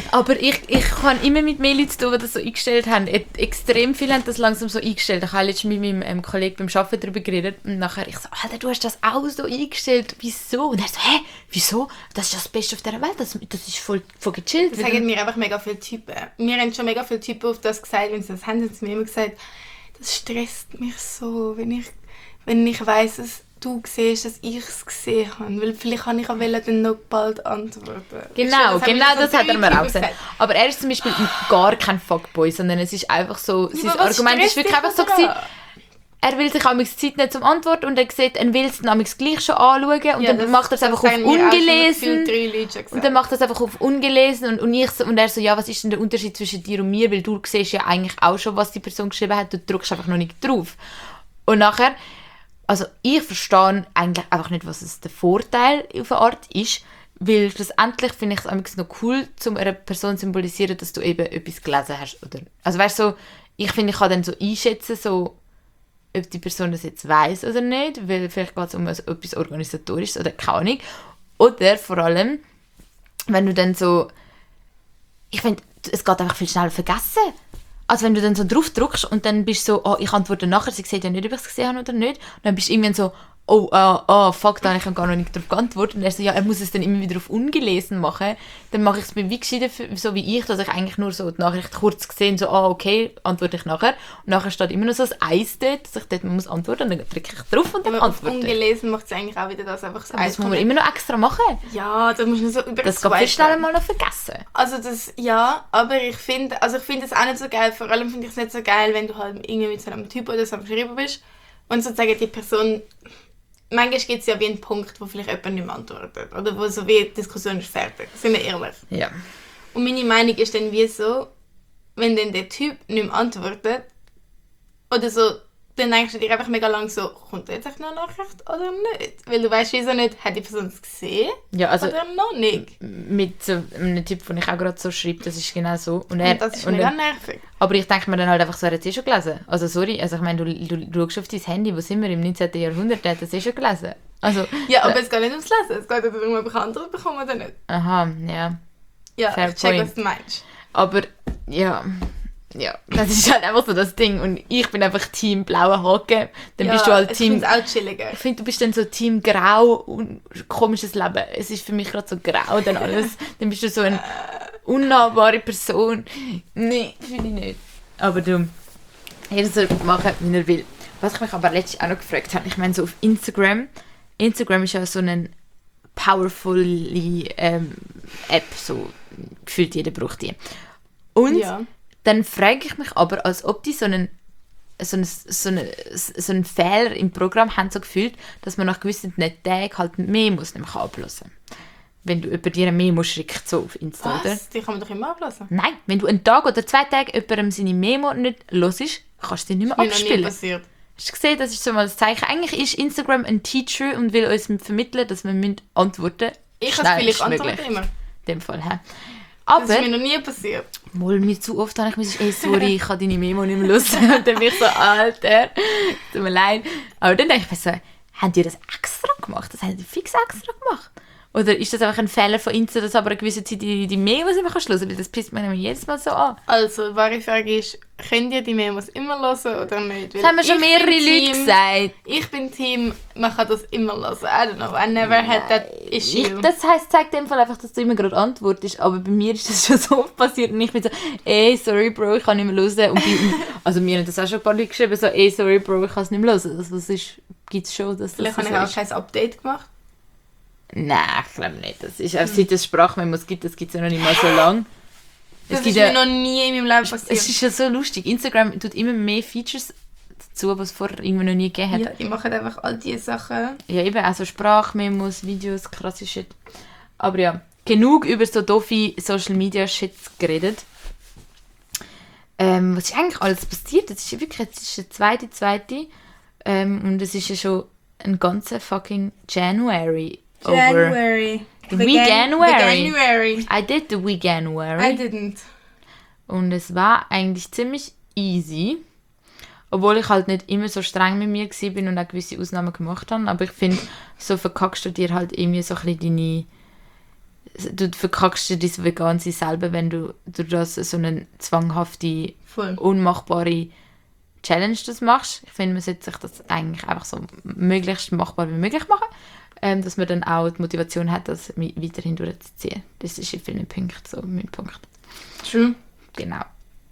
Aber ich, ich kann immer mit mehr Leuten zu tun, die das so eingestellt haben. E- extrem viele haben das langsam so eingestellt. Ich habe letztens mit meinem ähm, Kollegen beim Arbeiten darüber geredet und nachher ich so, Alter, du hast das auch so eingestellt. Wieso? Und er so, hä? Wieso? Das ist das Beste auf dieser Welt. Das, das ist voll, voll gechillt. Das sagen mir einfach mega viele Typen. Mir haben schon mega viele Typen auf das gesagt, wenn sie das haben, haben sie mir immer gesagt, das stresst mich so, wenn ich, wenn ich weiss, dass du siehst, dass ich es gesehen habe. Weil vielleicht kann ich auch dann noch bald antworten. Genau, das genau das so hat er mir auch gesagt. gesagt. Aber er ist zum Beispiel gar kein Fuckboy, sondern es ist einfach so, Ja, sein aber was Argument ist stresst wirklich dich einfach so daran? gewesen, er will sich amigs Zeit nicht zum Antworten und er sieht, er will es dann amigs gleich schon anschauen und Ja, dann das- macht er es das einfach auf haben mir auch schon ungelesen. gefühlt drei Leute schon gesagt. Und dann macht er es einfach auf ungelesen und, und, ich so, und er so, ja, was ist denn der Unterschied zwischen dir und mir? Weil du siehst ja eigentlich auch schon, was die Person geschrieben hat, du drückst einfach noch nicht drauf. Und nachher, also ich verstehe eigentlich einfach nicht, was es der Vorteil auf eine Art ist, weil schlussendlich finde ich es eigentlich noch cool, um einer Person zu symbolisieren, dass du eben etwas gelesen hast. Oder, also weißt du, so, ich finde, ich kann dann so einschätzen, so, ob die Person das jetzt weiss oder nicht, weil vielleicht geht es um etwas Organisatorisches oder keine Ahnung. Oder vor allem, wenn du dann so, ich finde, es geht einfach viel schneller vergessen. Also wenn du dann so drauf drückst und dann bist du so, oh, ich antworte nachher, sie sieht ja nicht, ob ich es gesehen habe oder nicht. Und dann bist du irgendwann so, oh, ah, ah, fuck, da habe ich gar noch nicht darauf geantwortet. Und er so, ja, er muss es dann immer wieder auf ungelesen machen. Dann mache ich es mir wie gescheiter, so wie ich, dass ich eigentlich nur so die Nachricht kurz gesehen so, ah, okay, antworte ich nachher. Und nachher steht immer noch so ein Eis dort, dass ich dort muss antworten und dann drücke ich drauf und dann Aber auf antworte ich. ungelesen macht es eigentlich auch wieder das einfach so Das muss man immer noch extra machen. Ja, da musst du so über Das geht viel schneller mal noch vergessen. Also das, ja, aber ich finde, also ich finde es auch nicht so geil. Vor allem finde ich es nicht so geil, wenn du halt irgendwie mit so einem Typ oder so am Schreiben bist und sozusagen die Person, manchmal gibt es ja wie einen Punkt, wo vielleicht jemand nicht mehr antwortet oder wo so wie die Diskussion ist fertig. Sind wir ehrlich. Ja. Und meine Meinung ist dann wie so, wenn dann der Typ nicht mehr antwortet oder so, dann denkst du dir einfach mega lang so, kommt jetzt echt noch eine Nachricht oder nicht? Weil du weißt wieso nicht, hat die Person es gesehen Ja, also oder noch nicht? mit so einem Typ, den ich auch gerade so schreibe, das ist genau so. Und er, Und das ist und mega dann, nervig. aber ich denke mir dann halt einfach, so, er hat es eh schon gelesen. Also sorry, also ich meine, du, du, du schaust auf dein Handy, wo sind wir, im neunzehnten Jahrhundert, der hat das eh schon gelesen. Also, Ja, aber äh, es geht nicht ums Lesen, es geht ja darum, ob ich Antwort bekomme oder nicht. aha, ja. Ja, Fair ich check, point. was du meinst. Aber, ja, ja, das ist halt einfach so das Ding. Und ich bin einfach Team blauer Haken. Dann ja, bist du halt ich Team... finde es auch chilliger. Ich finde, du bist dann so Team Grau und komisches Leben. Es ist für mich gerade so grau dann alles. Dann bist du so eine unnahbare Person. Nee, finde ich nicht. Aber du, jeder soll machen, wie er will. Was ich mich aber letztens auch noch gefragt habe, ich meine so auf Instagram. Instagram ist ja so eine powerful ähm, App, so gefühlt jeder braucht die. Und Ja. dann frage ich mich aber, als ob die so einen, so einen, so einen, so einen Fehler im Programm haben, so gefühlt, dass man nach gewissen Tagen halt Memos nicht mehr abhören. Wenn du über dir eine Memo schickst, so auf Insta, oder? Was? Die kann man doch immer ablassen. Nein, wenn du einen Tag oder zwei Tage jemandem seine Memo nicht hörst, kannst du die nicht mehr Das ist mir noch nie abspielen. passiert. Hast du gesehen, das ist so mal das Zeichen. Eigentlich ist Instagram ein Teacher und will uns vermitteln, dass wir müssen antworten Ich habe vielleicht schnellstmöglich. antworte immer. In dem Fall, hä? Das ist Aber... mir noch nie passiert. Mal mir zu oft habe ich gesagt, ey, sorry, ich kann deine Memo nicht mehr hören. Und dann bin ich so, Alter, tut mir leid. Aber dann denke ich mir so, haben die das extra gemacht? Das haben die fix extra gemacht. Oder ist das einfach ein Fehler von Insta, dass aber eine gewisse Zeit die, die Memos immer hören kann? Weil das pisst mir nämlich jedes Mal so an. Also, wahre Frage ist, könnt ihr die Memos immer hören oder nicht? Das haben mir schon ich mehrere bin Leute Team- gesagt. Ich bin Team, man kann das immer hören. I don't know, I never had that issue. Ich, das heisst, zeigt in dem Fall einfach, dass du immer gerade antwortest. Aber bei mir ist das schon so oft passiert. Und ich bin so, ey, sorry, Bro, ich kann nicht mehr hören. Und bei, also mir haben das auch schon ein paar Leute geschrieben, so, ey, sorry, Bro, ich kann es nicht mehr hören. Also, das ist, gibt es schon, dass das Vielleicht so habe ich auch ist. kein Update gemacht. Nein, ich glaube nicht. Das ist, also, seit es Sprachmemos gibt, das gibt es ja noch nicht mal so lange. Es Das gibt ist mir ja, noch nie in meinem Leben passiert. es ist ja so lustig. Instagram tut immer mehr Features dazu, was es vorher irgendwie noch nie gegeben hat. ja, die machen einfach all diese Sachen. Ja, eben, also Sprachmemos, Videos, krasse Shit. Aber ja, genug über so doofe Social Media Shits geredet. Ähm, was ist eigentlich alles passiert? Das ist ja wirklich, jetzt ist der zweite, zweite. Ähm, und es ist ja schon ein ganzer fucking January over. January. The The we Gan- January. The January. I did the we January. I didn't. Und es war eigentlich ziemlich easy. Obwohl ich halt nicht immer so streng mit mir war und auch gewisse Ausnahmen gemacht habe. Aber ich finde, so verkackst du dir halt irgendwie so ein bisschen deine, du verkackst dir dein Vegan-Sein selber, wenn du durch das so eine zwanghafte, Voll. unmachbare Challenge das machst. Ich finde, man sollte sich das eigentlich einfach so möglichst machbar wie möglich machen, ähm, dass man dann auch die Motivation hat, das weiterhin durchzuziehen. Das ist in vielen Punkten so mein Punkt. True. Genau.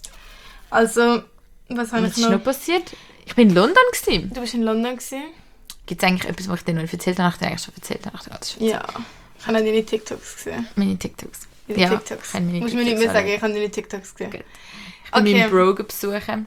Also, was habe Was ich ist noch? noch passiert? Ich war in London. Gewesen. Du bist in London gewesen? Gibt es eigentlich etwas, was ich dir noch nicht erzählt habe? Ich habe dir eigentlich schon erzählt. Habe. Ich alles schon erzählt. Ja. Ich habe deine TikToks gesehen. Meine TikToks. Deine Ja, TikToks. ich habe meine Musst du mir nicht TikToks mehr sagen, alle. ich habe deine TikToks gesehen. Gut. Ich bin Okay. meinen Bro besuchen.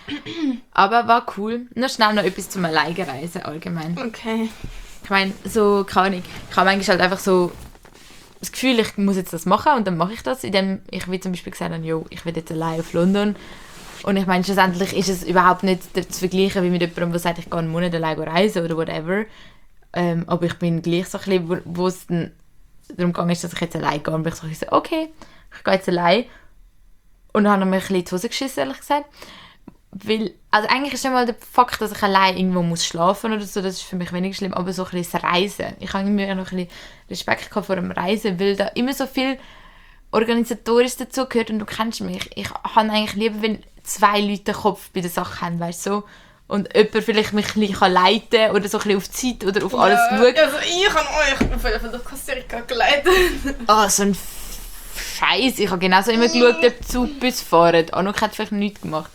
Aber war cool. Nur schnell noch etwas zum Alleinreisen allgemein. Okay. Ich meine, so, keine Ahnung, ich habe manchmal halt einfach so das Gefühl, ich muss jetzt das machen und dann mache ich das, indem ich wie zum Beispiel gesagt habe, jo, ich will jetzt allein auf London. Und ich meine, schlussendlich ist es überhaupt nicht zu vergleichen wie mit jemandem, der sagt, ich gehe einen Monat allein reisen oder whatever. Ähm, aber ich bin gleich so ein bisschen, wo, wo es dann darum gegangen ist, dass ich jetzt allein gehe. Und bin ich so ein bisschen so, okay, ich gehe jetzt allein. Und dann habe ich mir ein bisschen in die Hose geschissen, ehrlich gesagt. Weil, also eigentlich ist schon mal der Fakt, dass ich allein irgendwo muss schlafen oder so, das ist für mich weniger schlimm, aber so ein bisschen das Reisen. Ich habe mir noch ein bisschen Respekt gehabt vor dem Reisen, weil da immer so viel Organisatorisches dazu gehört und du kennst mich. Ich habe eigentlich lieber, wenn zwei Leute den Kopf bei der Sache haben, weißt du, so. Und jemand vielleicht mich ein bisschen leiten kann oder so ein bisschen auf die Zeit oder auf alles ja, schaut. Also ich habe euch auf jeden Fall durch Costa Rica geleitet. Oh, so ein Scheiß. Ich habe genauso immer geschaut, ob die Zugbus fahren. Anuk hat vielleicht nichts gemacht.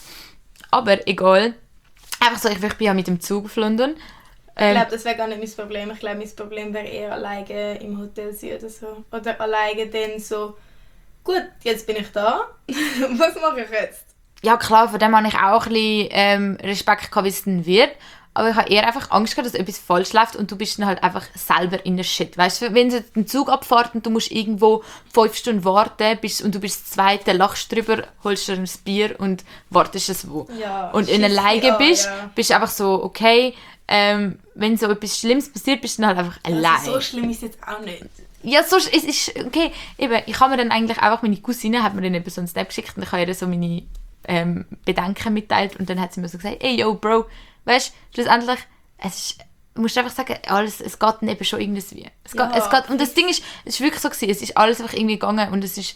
Aber egal. Einfach so, ich bin ja mit dem Zug auf London. Ähm, Ich glaube, das wäre gar nicht mein Problem. Ich glaube, mein Problem wäre eher alleine im Hotel sein oder so. Oder alleine dann so, gut, jetzt bin ich da. Was mache ich jetzt? ja klar, von dem habe ich auch ein bisschen ähm, Respekt gehabt, wie es dann wird. Aber ich habe eher einfach Angst gehabt, dass etwas falsch läuft und du bist dann halt einfach selber in der Shit. Weißt du, wenn jetzt ein Zug abfährt und du musst irgendwo fünf Stunden warten bist, und du bist das Zweite, lachst drüber, holst dir ein Bier und wartest es wo. Ja, und in schiss alleine mich an, bist, ja. bist du einfach so, okay, ähm, wenn so etwas Schlimmes passiert, bist du dann halt einfach allein. Also so schlimm ist es jetzt auch nicht. Ja, so, es ist, okay, eben, ich habe mir dann eigentlich einfach, meine Cousine hat mir dann eben so einen Snap geschickt und ich habe ihr so meine ähm, Bedenken mitteilt und dann hat sie mir so gesagt, ey, yo, Bro, weißt du, schlussendlich, es ist, du musst einfach sagen, alles, es geht dann eben schon irgendwie. Es geht, Ja, es geht, und das Ding ist, es ist wirklich so gewesen, es ist alles einfach irgendwie gegangen und es ist,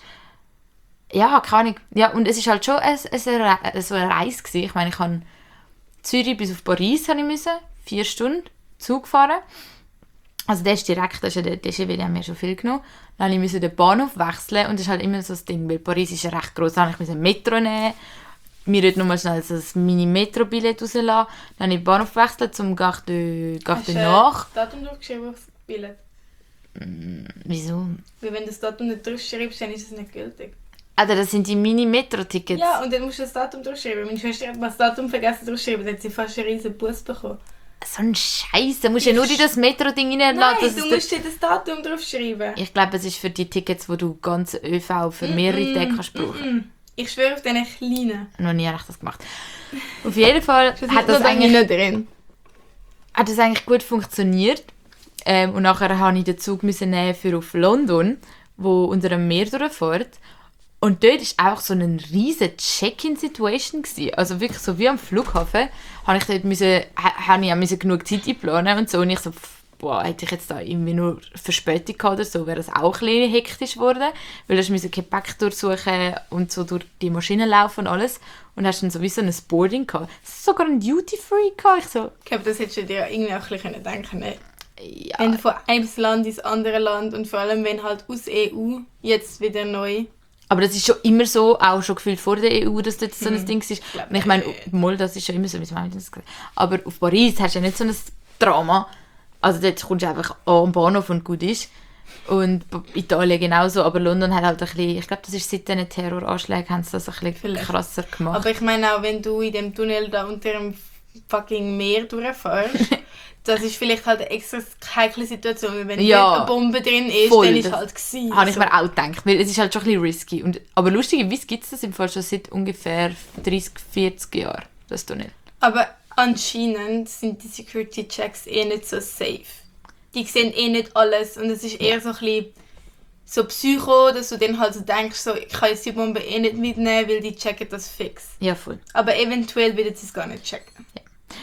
ja, keine Ahnung, ja, und es ist halt schon ein, ein, ein, so eine Reise gewesen. Ich meine, ich habe Zürich bis auf Paris habe ich müssen, vier Stunden Zug fahren. Also der ist direkt, das ist ja der Déjà-vu, den haben wir schon viel genommen. Dann musste ich den Bahnhof wechseln und das ist halt immer so das Ding, weil Paris ist ja recht gross. Dann musste ich ein Metro nehmen, mir dort nochmal schnell so ein Mini-Metro-Billett rauslassen. Dann habe ich den Bahnhof gewechselt zum Gare de, Gare Hast de du Nord. das Datum durchgeschrieben aufs Billett? Wieso? Weil wenn du das Datum nicht durchschreibst, dann ist es nicht gültig. Also das sind die Mini-Metro-Tickets. Ja, und dann musst du das Datum durchschreiben. Meine Schwester hat mal das Datum vergessen durchschreiben, dann hat sie fast einen riesen Bus bekommen. So ein Scheiß, da musst du ja nur in das Metro-Ding reinladen. Nein, dass du es musst dir das Datum draufschreiben. Ich glaube, es ist für die Tickets, wo du ganz ÖV für mehrere Tage kannst brauchen. Ich schwöre auf diesen kleinen. Noch nie habe ich das gemacht. Auf jeden Fall hat das, Nur eigentlich, nicht drin. hat das eigentlich gut funktioniert. Ähm, und nachher musste ich den Zug müssen nehmen für auf London, wo unter einem Meer durchfährt. Und dort war einfach so eine riesige Check-in-Situation. Also wirklich so wie am Flughafen. Habe ich dort müssen, ha, habe ich auch müssen genug Zeit einplanen und so. Und ich so, boah, hätte ich jetzt da irgendwie nur Verspätung gehabt oder so, wäre das auch ein bisschen hektisch geworden. Weil du musst Gepäck durchsuchen und so durch die Maschinen laufen und alles. Und hast dann sowieso ein Boarding gehabt. Es ist sogar ein Duty-Free gehabt. Ich so, Ich glaube, das hättest du dir irgendwie auch ein bisschen denken können. ja. Wenn du von einem Land ins andere Land und vor allem wenn halt aus der E U jetzt wieder neu. Aber das ist schon immer so, auch schon gefühlt vor der E U, dass das so ein Ding ist. glaub Und ich meine, nicht. mal, das ist schon immer so, wie man das gesagt. Aber auf Paris hast du ja nicht so ein Drama. Also dort kommst du einfach am Bahnhof und gut ist. Und Italien genauso, aber London hat halt ein bisschen, ich glaube, das ist seit diesen Terroranschlägen, haben sie das ein bisschen Vielleicht. krasser gemacht. Aber ich meine auch, wenn du in dem Tunnel da unter dem fucking Meer durchfährst, das ist vielleicht halt eine extra heikle Situation, weil wenn Ja, dort eine Bombe drin ist, voll, dann ist das halt gewesen. Habe ich so. mir auch gedacht, weil es ist halt schon ein bisschen risky. Und, aber lustigerweise gibt es das im Fall schon seit ungefähr dreißig, vierzig Jahren, das Tunnel. Aber anscheinend sind die Security-Checks eh nicht so safe. Die sehen eh nicht alles und es ist eher so ein bisschen so Psycho, dass du dann halt so denkst, so, ich kann jetzt die Bombe eh nicht mitnehmen, weil die checken das fix. Ja, voll. Aber eventuell werden sie es gar nicht checken.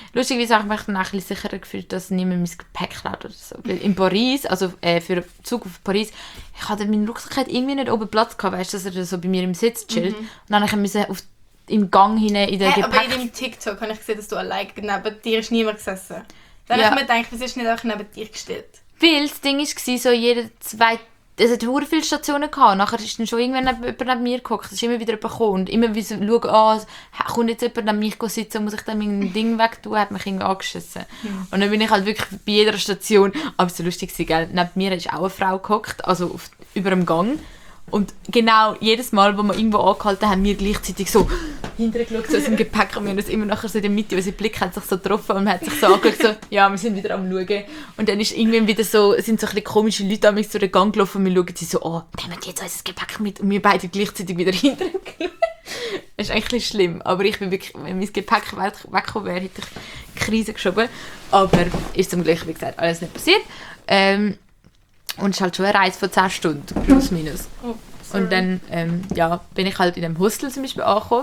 lustigerweise habe ich mich dann auch ein bisschen sicherer gefühlt, dass niemand mein Gepäck klaut oder so. Weil in Paris, also äh, für den Zug auf Paris, ich hatte meinen Rucksack hat irgendwie nicht oben Platz gehabt, weißt du, dass er so bei mir im Sitz chillt. Mhm. Und dann musste ich auf, im Gang hinein in den hey, Gepäck... Aber in deinem TikTok habe ich gesehen, dass du allein neben dir ist niemand gesessen. Dann ja. habe ich mir gedacht, wieso ist nicht einfach neben dir gestellt? Weil das Ding war, so jede zwei... Es hat sehr viele Stationen gehabt. Nachher ist dann schon irgendwann jemand neben mir geguckt. Es ist immer wieder jemand gekommen. Und immer wieder schauen, ah, kommt jetzt jemand neben mich sitzen, muss ich dann mein Ding wegtun, hat mich irgendwie angeschissen. Mhm. Und dann bin ich halt wirklich bei jeder Station, aber so lustig war, gell? Neben mir ist auch eine Frau gehockt, also auf, über dem Gang. Und genau jedes Mal, wo wir irgendwo angehalten haben, wir gleichzeitig so hintergeschaut, so aus dem Gepäck, und wir haben uns immer nachher so in der Mitte, unsere Blicke haben sich so getroffen und man hat sich so angeschaut, so, ja, wir sind wieder am Schauen. Und dann ist irgendwann wieder so, sind so ein bisschen komische Leute an mich durch den Gang gelaufen und wir schauen sie so, oh, nehmen die jetzt unser Gepäck mit, und wir beide gleichzeitig wieder hinter ihm geschaut. Das ist eigentlich schlimm, aber ich bin wirklich, wenn mein Gepäck weggekommen wäre, hätte ich Krise geschoben. Aber ist zum Glück, wie gesagt, alles nicht passiert. Ähm, Und es ist halt schon eine Reise von zehn Stunden, plus minus. Oh, und dann ähm, ja, bin ich halt in einem Hostel zum Beispiel angekommen.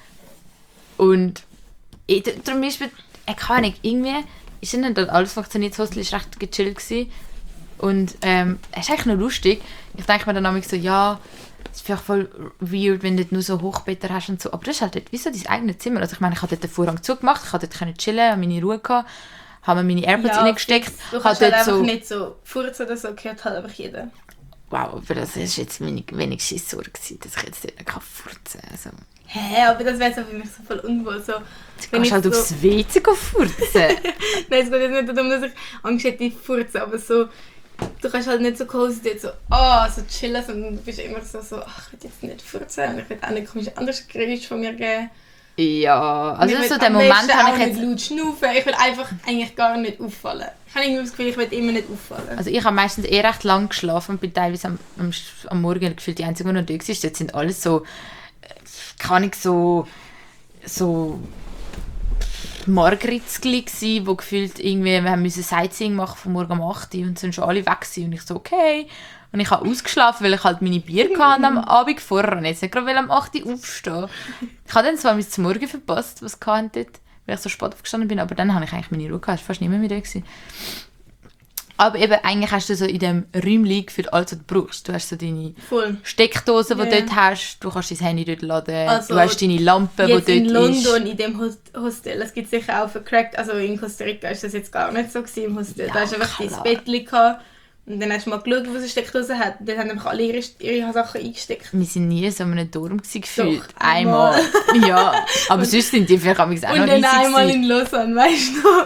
Und ich, darum ist mir, ich kann nicht, irgendwie ist dann dort alles funktioniert, das Hostel war recht gechillt gewesen. Und ähm, es ist eigentlich noch lustig. Ich denke mir dann nämlich so, ja, es ist vielleicht voll weird, wenn du nur so Hochbetter hast und so. Aber das ist halt dort wie so dein eigenes Zimmer. Also ich meine, ich habe dort den Vorhang zugemacht, ich konnte dort chillen, meine Ruhe gehabt. Haben wir meine AirPods ja, reingesteckt. Du kannst halt einfach so nicht so furzen oder so, gehört halt einfach jeder. Wow, aber das war jetzt wenig, wenig Sorge, dass ich jetzt nicht furzen kann. Also. Hä, aber das wäre so für mich so voll unwohl. So, du kannst halt so aufs W C furzen. Nein, es geht jetzt nicht darum, dass ich Angst hätte, ich furze, aber so, du kannst halt nicht so cozy dort so, oh, so chillen, sondern du bist immer so, so ach, ich will jetzt nicht furzen, ich will auch nicht komische anderes Geräusch von mir geben. Ja, also so der Moment habe ich jetzt... nicht laut schnaufen, ich will einfach eigentlich gar nicht auffallen. Ich habe irgendwie das Gefühl, ich will immer nicht auffallen. Also ich habe meistens eh recht lang geschlafen und bin teilweise am, am, am Morgen gefühlt die Einzige, die noch da war. Dort sind alles so, kann ich so, so Margritzli gsi, wo gefühlt irgendwie, wir mussten Sightseeing machen von morgen um acht Uhr und sind schon alle weg gewesen. Und ich so, okay. Und ich habe ausgeschlafen, weil ich halt meine Bier hatte am Abend vorher und jetzt nicht gerade am acht Uhr aufstehen. Ich habe dann zwar mein Morgen verpasst, was ich dort, weil ich so spät aufgestanden bin, aber dann habe ich eigentlich meine Ruhe gehabt, es war fast nicht mehr da gewesen. Aber eben, eigentlich hast du so in diesem Räumchen für alles, was du brauchst. Du hast so deine Voll. Steckdose, die yeah. du dort hast, du kannst dein Handy dort laden, also, du hast deine Lampe, die dort ist. in London, in dem Hostel, es gibt sicher auch vercrackt, also in Costa Rica war das jetzt gar nicht so gewesen, im Hostel. Ja, da hast du einfach dein Bettchen gehabt. Und dann hast du mal geschaut, was eine Steckdose hat. Dann haben einfach alle ihre, ihre Sachen eingesteckt. Wir waren nie so in einem Dorm gefühlt. Doch, einmal. einmal. Ja, aber sonst sind die vielleicht auch noch easy. Und dann einmal in Lausanne, weißt du?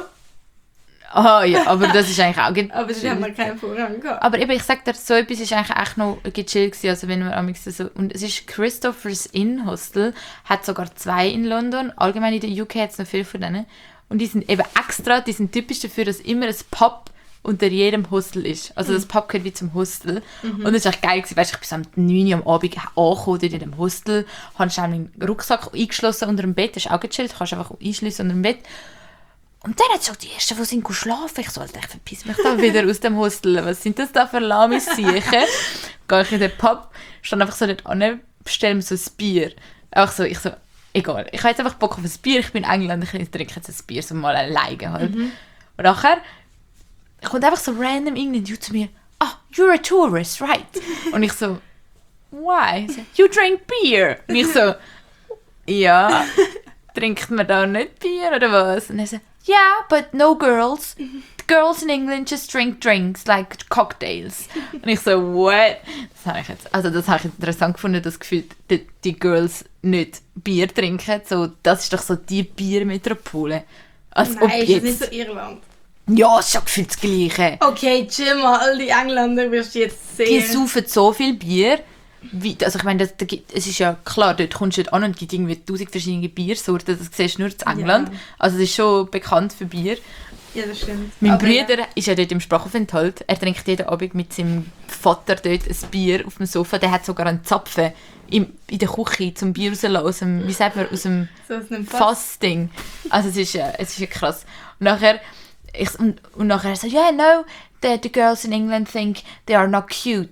Ah oh, ja, aber das ist eigentlich auch gechillt. Aber das haben wir keinen Vorrang gehabt. Aber eben, ich sag dir, so etwas ist eigentlich echt noch gechillt gewesen. Also wenn wir so, und es ist Christopher's Inn Hostel, hat sogar zwei in London. Allgemein in der U K hat es noch viele von denen. Und die sind eben extra, die sind typisch dafür, dass immer ein Pub unter jedem Hostel ist. Also das Pub gehört wie zum Hostel. Mhm. Und das war echt geil gewesen. Weißt, ich bin um neun Uhr am Abend angekommen in dem Hostel, habe schnell meinen Rucksack eingeschlossen unter dem Bett. Das ist auch gechillt, du kannst einfach einschliessen unter dem Bett. Und dann hat so die Ersten, die sind schlafen. Ich so, Alter, ich verpiss mich da wieder aus dem Hostel. Was sind das da für Lamis-Siechen? Gehe ich in den Pub, stand einfach so dort an, bestelle mir so ein Bier. Auch so, ich so, egal. Ich habe jetzt einfach Bock auf ein Bier. Ich bin Engländer, ich trinke jetzt ein Bier, so mal alleine halt. Mhm. Und nachher kommt einfach so random irgendein Dude zu mir, ah, oh, you're a tourist, right? Und ich so, why? So, you drink beer? Und ich so, ja, trinkt man da nicht Bier oder was? Und er so, yeah, but no girls. The girls in England just drink drinks, like cocktails. Und ich so, what? Das habe ich jetzt, also das habe ich interessant gefunden, das Gefühl, die, die Girls nicht Bier trinken. So, das ist doch so die Biermetropole. Als Nein, ob ist jetzt, das nicht so Irland? Ja, es ist ja gefühlt das Gleiche. Okay, chill mal, all die Engländer wirst du jetzt sehen. Die saufen so viel Bier. Wie, also ich meine, das, das, es ist ja klar, dort kommst du dort an und es gibt irgendwie tausend verschiedene Biersorten. Das siehst du nur in England. Ja. Also es ist schon bekannt für Bier. Ja, das stimmt. Mein Aber Bruder ja. ist ja dort im Sprachaufenthalt. Er trinkt jeden Abend mit seinem Vater dort ein Bier auf dem Sofa. Der hat sogar einen Zapfen im, in der Küche zum Bier rauslassen. Aus dem, wie sagt man, aus dem so aus einem Fassding. Also es ist, es ist ja krass. Und nachher Ich, und, und nachher so, yeah, no, the, the girls in England think they are not cute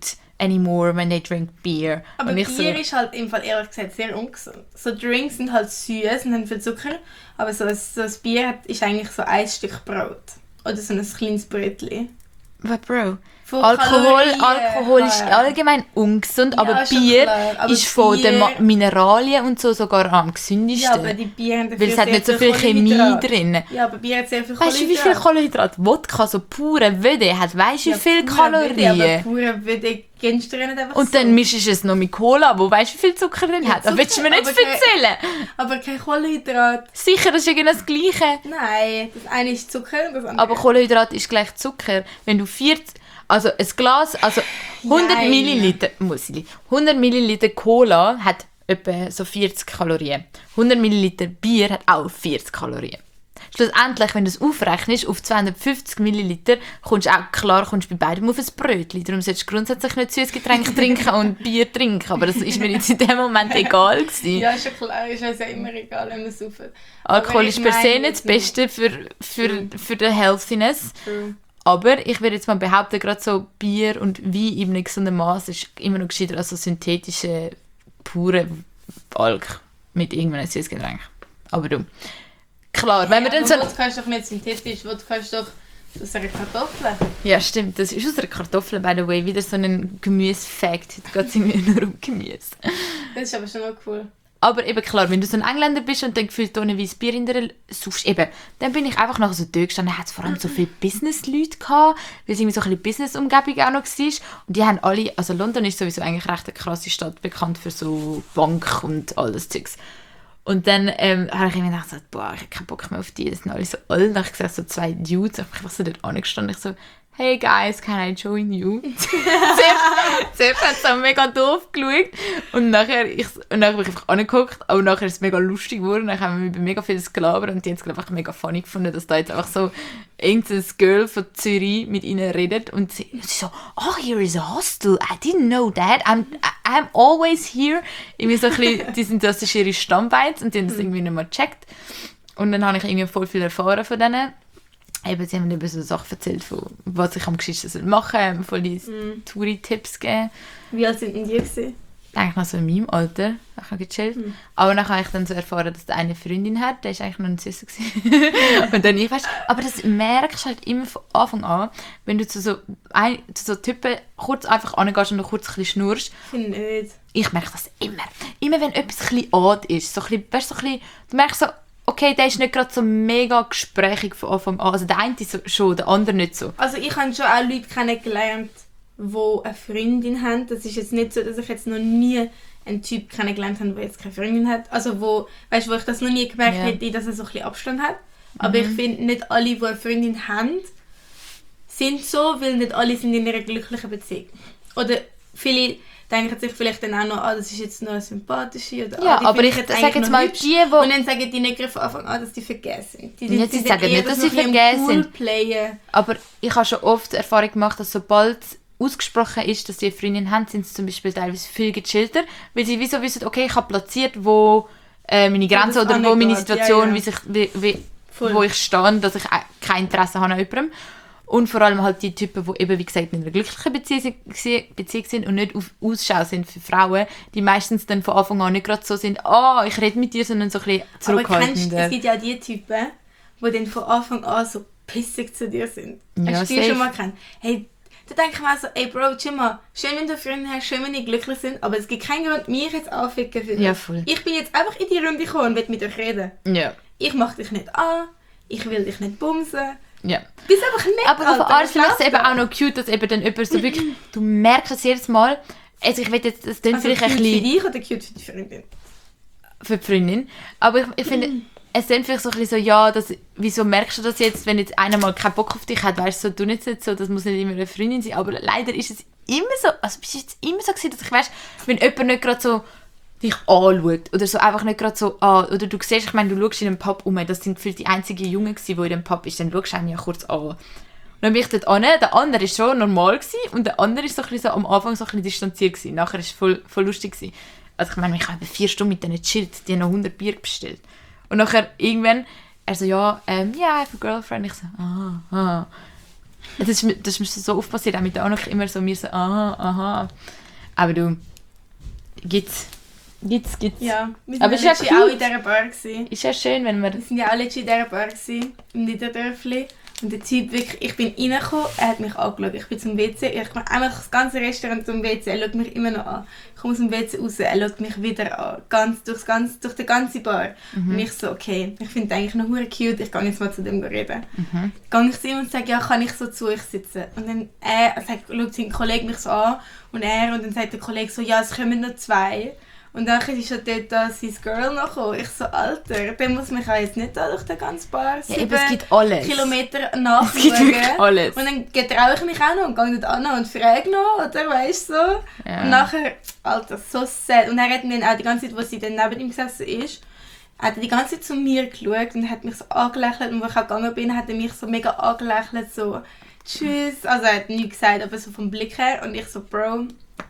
anymore when they drink beer. Aber und Bier ich so, ist halt im Fall ehrlich gesagt sehr ungesund. So Drinks sind halt süß und haben viel Zucker, aber so ein, so ein Bier hat, ist eigentlich so ein Stück Brot. Oder so ein kleines Brötchen. was, Bro? Von Alkohol, Kalorien Alkohol ist her. allgemein ungesund, Ja, aber schon Bier klar. Aber ist von Bier- den Ma- Mineralien und so sogar am gesündesten. Ja, aber die Bier haben dafür weil es hat sehr nicht so viel Chemie Kohlenhydrate. drin. Ja, aber Bier hat sehr viel Weißt du, wie viel Kohlenhydrat Wodka, so pure Wöde hat? Weißt du, wie viel Kalorien? Ja, aber pure Wöde kennst du nicht einfach Und so. dann mischst du es noch mit Cola, wo weißt du, wie viel Zucker drin Ja, hat? Das willst du mir Zucker, nicht aber kein- erzählen. Aber kein Kohlenhydrat. Sicher, das ist irgendwie das Gleiche. Nein, das eine ist Zucker und das andere... Aber Kohlenhydrat ist gleich Zucker. Wenn du vierzig, also ein Glas, also hundert Nein. Milliliter, muss ich, hundert Milliliter Cola hat etwa so vierzig Kalorien. hundert Milliliter Bier hat auch vierzig Kalorien. Schlussendlich, wenn du es aufrechnest auf zweihundertfünfzig Milliliter, kommst du auch klar kommst du bei beidem auf ein Brötchen. Darum solltest du grundsätzlich nicht süßes Getränk trinken und Bier trinken. Aber das ist mir jetzt in dem Moment egal gewesen. Ja, ist ja klar, ist uns ja immer egal, wenn man sauft. Alkohol Aber ist ich per se meine nicht das jetzt nicht. Beste für, für, für die Healthiness. True. Aber ich würde jetzt mal behaupten, gerade so Bier und Wein in einem gesunden Maß ist immer noch gescheiter als so synthetische, pure Alk mit irgendeinem süßes Getränk. Aber du, klar, wenn wir dann so... Wodka ist doch nicht synthetisch, Wodka ist doch aus einer Kartoffel. Ja, stimmt, das ist aus einer Kartoffel, by the way, wieder so ein Gemüse-Fact. Heute geht es irgendwie nur um Gemüse. Das ist aber schon noch cool. Aber eben klar, wenn du so ein Engländer bist und dann gefühlt ohne weißes Bier in der suchst, eben, dann bin ich einfach nachher so dort gestanden, da hat es vor allem so viele Business-Leute gehabt, weil es irgendwie so ein bisschen Business-Umgebung auch noch war. Und die haben alle, also London ist sowieso eigentlich recht eine krasse Stadt, bekannt für so Bank und alles Zeugs. Und dann ähm, habe ich mir gedacht, so, boah, ich habe keinen Bock mehr auf die, das sind alle so alt. Dann habe ich gesagt, so zwei Dudes, ich habe einfach so dort angestanden, ich so, hey guys, can I join you? Zuerst zuerst hat es auch mega doof geschaut und nachher, ich, und nachher habe ich einfach angeguckt, aber nachher ist es mega lustig geworden, dann haben wir über mega vieles gelabert und die haben es einfach mega funny gefunden, dass da jetzt einfach so irgendein Girl von Zürich mit ihnen redet und sie, und sie so, oh, here is a hostel, I didn't know that, I'm, I'm always here. Irgendwie so ein bisschen, die sind, das ist ihre Stammbeiz und die haben das irgendwie nicht mehr gecheckt. Und dann habe ich irgendwie voll viel erfahren von denen. Eben, sie haben mir eben so Sachen erzählt, von was ich am geschicktesten machen soll, haben voll die Mhm. Touri-Tipps gegeben. Wie alt sind denn die gewesen? Eigentlich noch so in meinem Alter, ich habe gechillt. Mhm. Aber dann habe ich dann so erfahren, dass der eine Freundin hat, der war eigentlich noch ein Süßer. Und dann ich, weißt, aber das merkst du halt immer von Anfang an, wenn du zu so, ein, zu so Typen kurz einfach angehst und noch kurz ein bisschen schnurrst. Ich finde nicht. Ich merke das immer. Immer wenn etwas ein bisschen odd ist, so ein bisschen, weißt, so ein bisschen, du merkst so, okay, der ist nicht gerade so mega gesprächig von Anfang an. Also der eine ist so, schon, der andere nicht so. Also ich habe schon auch Leute kennengelernt, die eine Freundin haben. Das ist jetzt nicht so, dass ich jetzt noch nie einen Typ kennengelernt habe, der jetzt keine Freundin hat. Also wo, weißt, wo ich das noch nie gemerkt Ja. hätte, dass er so ein bisschen Abstand hat. Aber ich finde, nicht alle, die eine Freundin haben, sind so, weil nicht alle sind in einer glücklichen Beziehung. Oder viele denken sich vielleicht dann auch noch, ah, das ist jetzt noch eine sympathische oder Ja, ah, die aber finde ich eigentlich sage jetzt noch mal, hübsch. die, wo- Und dann sagen die nicht von Anfang an, dass die vergessen sind. Die, Ja, sie sind sagen eher nicht, dass so sie ein bisschen vergessen cool sind. playen. Aber ich habe schon oft die Erfahrung gemacht, dass sobald ausgesprochen ist, dass sie eine Freundin haben, sind sie zum Beispiel teilweise viel gechillter, weil sie wieso wissen, okay, ich habe platziert, wo äh, meine Grenze das oder wo meine angeht. Situation, Ja, ja. Wie sich, wie, wie, Voll. wo ich stehe, dass ich äh, kein Interesse habe an jemandem. Und vor allem halt die Typen, die eben, wie gesagt, in einer glücklichen Beziehung, Beziehung sind und nicht auf Ausschau sind für Frauen, die meistens dann von Anfang an nicht gerade so sind, ah, oh, ich rede mit dir, sondern so ein bisschen Aber kennst du, zurückhaltender. es gibt ja auch die Typen, die dann von Anfang an so pissig zu dir sind. Ja, Hast du die safe. schon mal gekannt? Hey, da denke ich mir so, ey Bro, chill mal, schön, wenn du Freunde hast, schön, wenn ihr glücklich sind, aber es gibt keinen Grund, mich jetzt anficken für das. Ja, voll. Ich bin jetzt einfach in die Runde gekommen und will mit euch reden. Ja, Ich mache dich nicht an, ich will dich nicht bumsen. ja. Du bist einfach nett, Aber auf Alter, der Art was finde ich es läuft eben da? auch noch cute, dass eben dann jemand so wirklich, du merkst es jedes Mal, also ich will jetzt, das klingt Also vielleicht cute ein für bisschen dich oder cute für die Freundin? für die Freundin, aber ich, ich finde, es klingt vielleicht so ein bisschen so, ja, das, wieso merkst du das jetzt, wenn jetzt einer mal keinen Bock auf dich hat, weißt du, so, du nicht so, das muss nicht immer eine Freundin sein, aber leider ist es immer so, also es ist jetzt immer so gewesen, dass ich weiss, wenn jemand nicht gerade so dich anschaut oder so einfach nicht gerade so an, oder du siehst, ich meine, du schaust in einem Pub um, das sind für die einzigen Jungen gewesen, die in dem Pub ist, dann schaust du einen ja kurz an. Und dann bin ich dort an, der andere war schon normal gewesen, und der andere war so ein bisschen so, am Anfang so ein bisschen distanziert gewesen. Nachher war es voll, voll lustig gewesen. Also ich meine, ich habe vier Stunden mit denen gechillt, die haben noch hundert Bier bestellt. Und nachher irgendwann, er so, ja, ähm, yeah, I have a girlfriend. Ich so, ah, ah. Das ist, mir- das ist mir so oft passiert, auch mit der Anuk immer so, mir so, aha, aha. Aber du, gibt's, gibt's, gibt's. Ja, wir Aber sind ist ja ja auch cute. in dieser Bar gewesen. Ist ja schön, wenn man... Wir sind ja alle in dieser Bar gewesen, im Niederdörfli. Und der Typ wirklich, ich bin reingekommen, er hat mich angeschaut. Ich bin zum W C, ich komme einfach das ganze Restaurant zum W C, er schaut mich immer noch an. Ich komme aus dem W C raus, er schaut mich wieder an. Ganz, durchs ganze, durch die ganze Bar. Mhm. Und ich so, okay, ich finde eigentlich noch hure cute, ich gehe jetzt mal zu dem reden. Mhm. Gehe ich zu ihm und sage, ja, kann ich so zu euch sitzen? Und dann er sagt, schaut sein Kollege mich so an und er, und dann sagt der Kollege so, ja, es kommen noch zwei. Und dann ist schon dort da sein Girl noch gekommen. Ich so, Alter, der muss mich auch jetzt nicht da durch den ganzen Bar Ja, eben, es gibt alles. Kilometer Es nachschauen. gibt wirklich alles. Und dann getraue ich mich auch noch und gehe dort an und frage noch, oder weißt du so. Ja. Und nachher, Alter, so sad. Und er hat mir dann auch die ganze Zeit, wo sie dann neben ihm gesessen ist, hat er die ganze Zeit zu mir geschaut und hat mich so angelächelt. Und als ich auch gegangen bin, hat er mich so mega angelächelt, so tschüss. Also er hat nichts gesagt, aber so vom Blick her. Und ich so, Bro,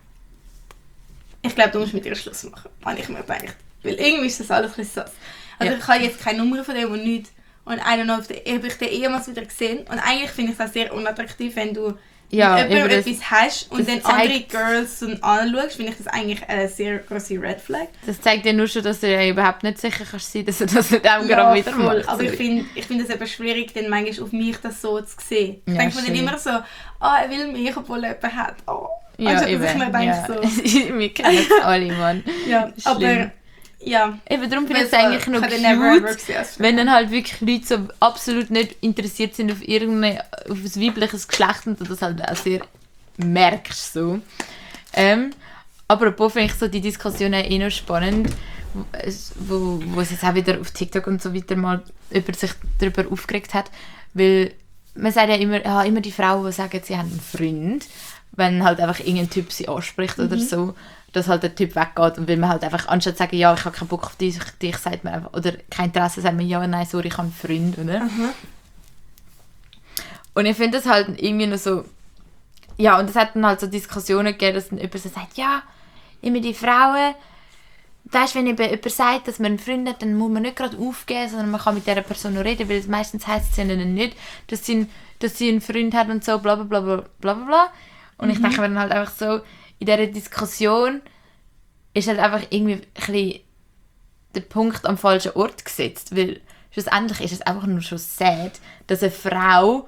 ich glaube, du musst mit ihr Schluss machen, habe ich mir gedacht. Weil irgendwie ist das alles ein bisschen sass. Also Ja. ich habe jetzt keine Nummer von dem und nichts. Und I don't know, auf der, habe ich den ehemals wieder gesehen. Und eigentlich finde ich das sehr unattraktiv, wenn du Ja, mit eben, jemandem das- etwas hast und das dann zeigt- andere Girls so anschaust, finde ich das eigentlich eine sehr große Red Flag. Das zeigt dir nur schon, dass du ja überhaupt nicht sicher kannst sein, dass er das mit dem gerade wieder voll. macht. Aber ich finde ich find es eben schwierig, dann manchmal auf mich das so zu sehen. Ich Ja, denke mir dann stimmt. immer so, ah, er will mich, obwohl er jemanden hat. Oh. ja, Anstatt, eben. dass ich mir denke, Ja. so, Wir kennen es alle, Mann. ja, aber Schlimm. ja. Eben, darum finde ich es Weil so- eigentlich noch ich habe den never ever cute, gesehen als wenn dann halt wirklich Leute so absolut nicht interessiert sind auf irgendein auf ein weibliches Geschlecht und du das halt auch sehr merkst. So. Ähm, apropos finde ich so die Diskussionen eh noch spannend, wo, es- wo, wo es jetzt auch wieder auf TikTok und so weiter mal über sich darüber aufgeregt hat, weil man sagt ja immer, ja, immer die Frauen, die sagen, sie haben einen Freund, wenn halt einfach irgendein Typ sie anspricht oder so, dass halt der Typ weggeht und weil man halt einfach, anstatt zu sagen, ja, ich habe keinen Bock auf dich, dich sagt man einfach, oder kein Interesse, sagt man, ja, nein, sorry, ich habe einen Freund, oder? Mhm. Und ich finde das halt irgendwie noch so, ja, und es hat dann halt so Diskussionen gegeben, dass dann jemand so sagt, ja, immer die Frauen, weißt, wenn eben jemand sagt, dass man einen Freund hat, dann muss man nicht gerade aufgeben, sondern man kann mit dieser Person noch reden, weil meistens heisst es ja dann nicht, dass sie, dass sie einen Freund hat und so, bla bla bla bla bla bla. Und ich denke mir dann halt einfach so, in dieser Diskussion ist halt einfach irgendwie ein bisschen der Punkt am falschen Ort gesetzt, weil schlussendlich ist es einfach nur schon sad, dass eine Frau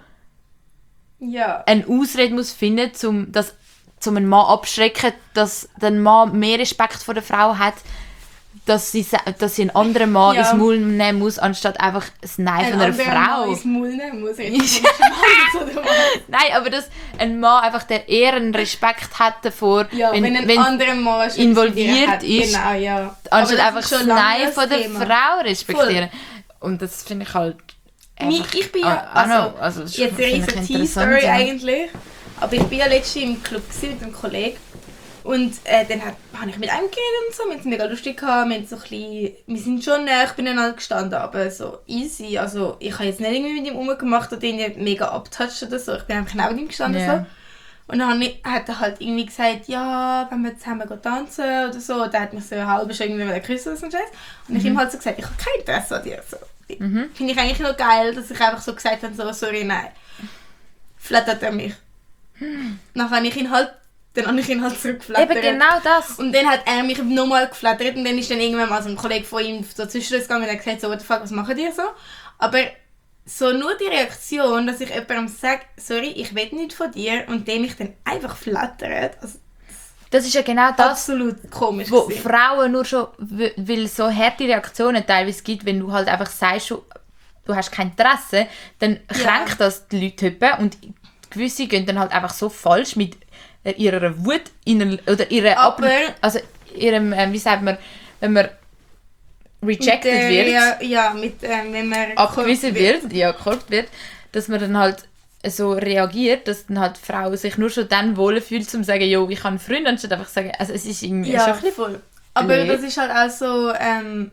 Ja. eine Ausrede muss finden, um das zum einen Mann abschrecken, dass der Mann mehr Respekt vor der Frau hat, dass sie, sa- dass sie einen anderen Mann Ja. ins Maul nehmen muss, anstatt einfach das Nein von einer anderer Frau. Mann ins Maul nehmen muss. Ich jetzt nicht Mann oder was? Nein, aber dass ein Mann einfach der eher einen Respekt hat davor, Ja, wenn, wenn, ein wenn anderer Mann schon involviert mit ihr hat. ist, Genau, ja. anstatt Aber das einfach ist das schon lange Nein das von der Thema. Frau respektieren. Und das finde ich halt Mi- einfach... Ich bin ja, I- I know, also, also das jetzt finde eine ich riesige interessant, Tea-Story ja. eigentlich, aber ich bin ja letztens im Club gewesen mit einem Kollegen und äh, dann hat- habe ich mit ihm geredet und so, wir haben es mega lustig gehabt, wir, haben so ein bisschen, wir sind schon näher beieinander gestanden, aber so easy, also ich habe jetzt nicht irgendwie mit ihm rumgemacht oder ihn mega abgetatscht oder so, ich bin einfach neben ihm gestanden Ja. so. Und dann habe ich- hat er halt irgendwie gesagt, ja, wenn wir zusammen gehen tanzen oder so. Und er hat mich so eine halbe Stunde irgendwie geküsst oder so ein Scheiß. Und ich ihm halt so gesagt, ich habe kein Interesse an dir. So. Mhm. Finde ich eigentlich noch geil, dass ich einfach so gesagt habe, so, sorry, nein. Flattert er mich. Dann habe ich ihn halt, dann habe ich ihn halt zurückgeflattert. Eben genau das. Und dann hat er mich nochmal geflattert und dann ist dann irgendwann mal so ein Kollege von ihm so zwischen uns gegangen und hat gesagt, so, what the fuck, was machen die so? Aber so nur die Reaktion, dass ich jemandem sage, sorry, ich will nicht von dir und der mich dann einfach flattert, also Das ist ja genau das, absolut komisch wo gewesen. Frauen nur schon, w- weil es so harte Reaktionen teilweise gibt, wenn du halt einfach sagst, schon, du hast kein Interesse, dann kränkt das die Leute etwa und gewisse gehen dann halt einfach so falsch mit äh, ihrer Wut in, oder ihrer Aber- Ab- also ihrem, äh, wie sagt man, wenn man rejected Mit der- wird, Ja, ja mit, ähm, wenn man abgewiesen gekorbt wird, ja, gekorbt wird, dass man dann halt so reagiert, dass dann halt die Frau sich nur schon dann wohlfühlt, um zu sagen, jo, ich habe einen Freund, anstatt einfach zu sagen, also es ist irgendwie schon Ja, ein bisschen... voll. Aber blöd. das ist halt auch so, ähm,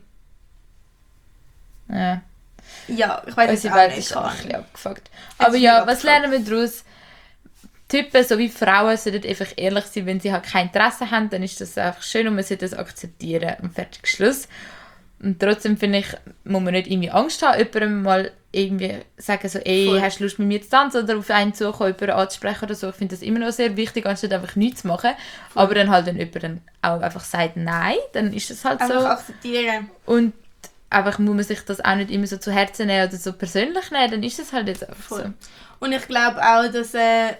Ja. ja, ich weiß es Unsere auch Welt nicht. ist auch ein bisschen abgefuckt. Es Aber ist ja, mega was abgefuckt. lernen wir daraus? Typen sowie Frauen sollten einfach ehrlich sein, wenn sie halt kein Interesse haben, dann ist das einfach schön und man sollte das akzeptieren und fertig, Schluss. Und trotzdem finde ich, muss man nicht irgendwie Angst haben, jemandem mal irgendwie sagen so, ey, Voll. hast du Lust mit mir zu tanzen oder auf einen zukommen, jemanden anzusprechen oder so. Ich finde das immer noch sehr wichtig, anstatt einfach nichts zu machen. Voll. Aber dann halt, wenn jemand dann auch einfach sagt nein, dann ist das halt einfach so. akzeptieren. Und einfach muss man sich das auch nicht immer so zu Herzen nehmen oder so persönlich nehmen, dann ist das halt jetzt einfach Voll. so. Und ich glaube auch, dass äh,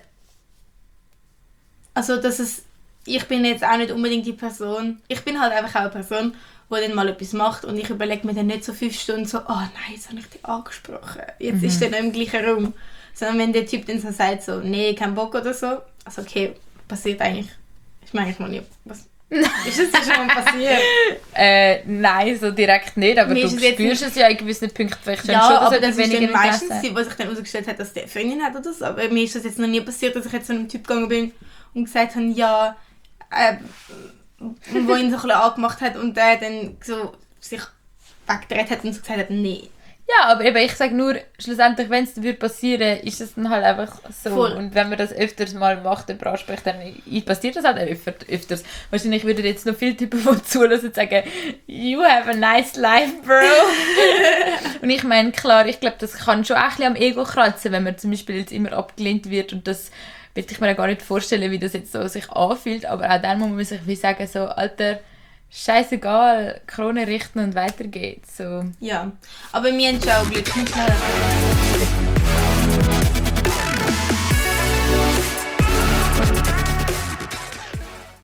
also dass es ich bin jetzt auch nicht unbedingt die Person, ich bin halt einfach auch eine Person, die dann mal etwas macht und ich überlege mir dann nicht so fünf Stunden so, oh nein, jetzt habe ich dich angesprochen, jetzt mhm. ist der noch im gleichen Raum. Sondern wenn der Typ dann so sagt, so, nee, kein Bock oder so, also okay, passiert eigentlich, ich meine, ich meine nicht, was ist das schon mal passiert? äh, nein, so direkt nicht, aber Mir du ist es spürst es ja in gewissen Punkten vielleicht schon, ja, schon aber dass das weniger ist dann meistens Interesse. die, was sich dann herausgestellt hat, dass der Freundin hat oder so. Aber mir ist das jetzt noch nie passiert, dass ich jetzt zu einem Typ gegangen bin und gesagt habe, ja, äh, wo ihn so ein bisschen angemacht hat und der dann so sich weggedreht hat und so gesagt hat, nee. Ja, aber eben, ich sage nur, schlussendlich, wenn es dann passieren würde, ist es dann halt einfach so. Voll. Und wenn man das öfters mal macht, jemand anspricht, dann passiert das halt öfter, öfters. Wahrscheinlich würden jetzt noch viele Typen, die zulassen und sagen, you have a nice life, bro. Und ich meine, klar, ich glaube, das kann schon auch ein bisschen am Ego kratzen, wenn man zum Beispiel jetzt immer abgelehnt wird und das will ich mir gar nicht vorstellen, wie das jetzt so sich anfühlt, aber auch dann muss man sich wie sagen, so, Alter, scheißegal, Krone richten und weiter geht's. So. Ja, aber wir haben schon auch Glück.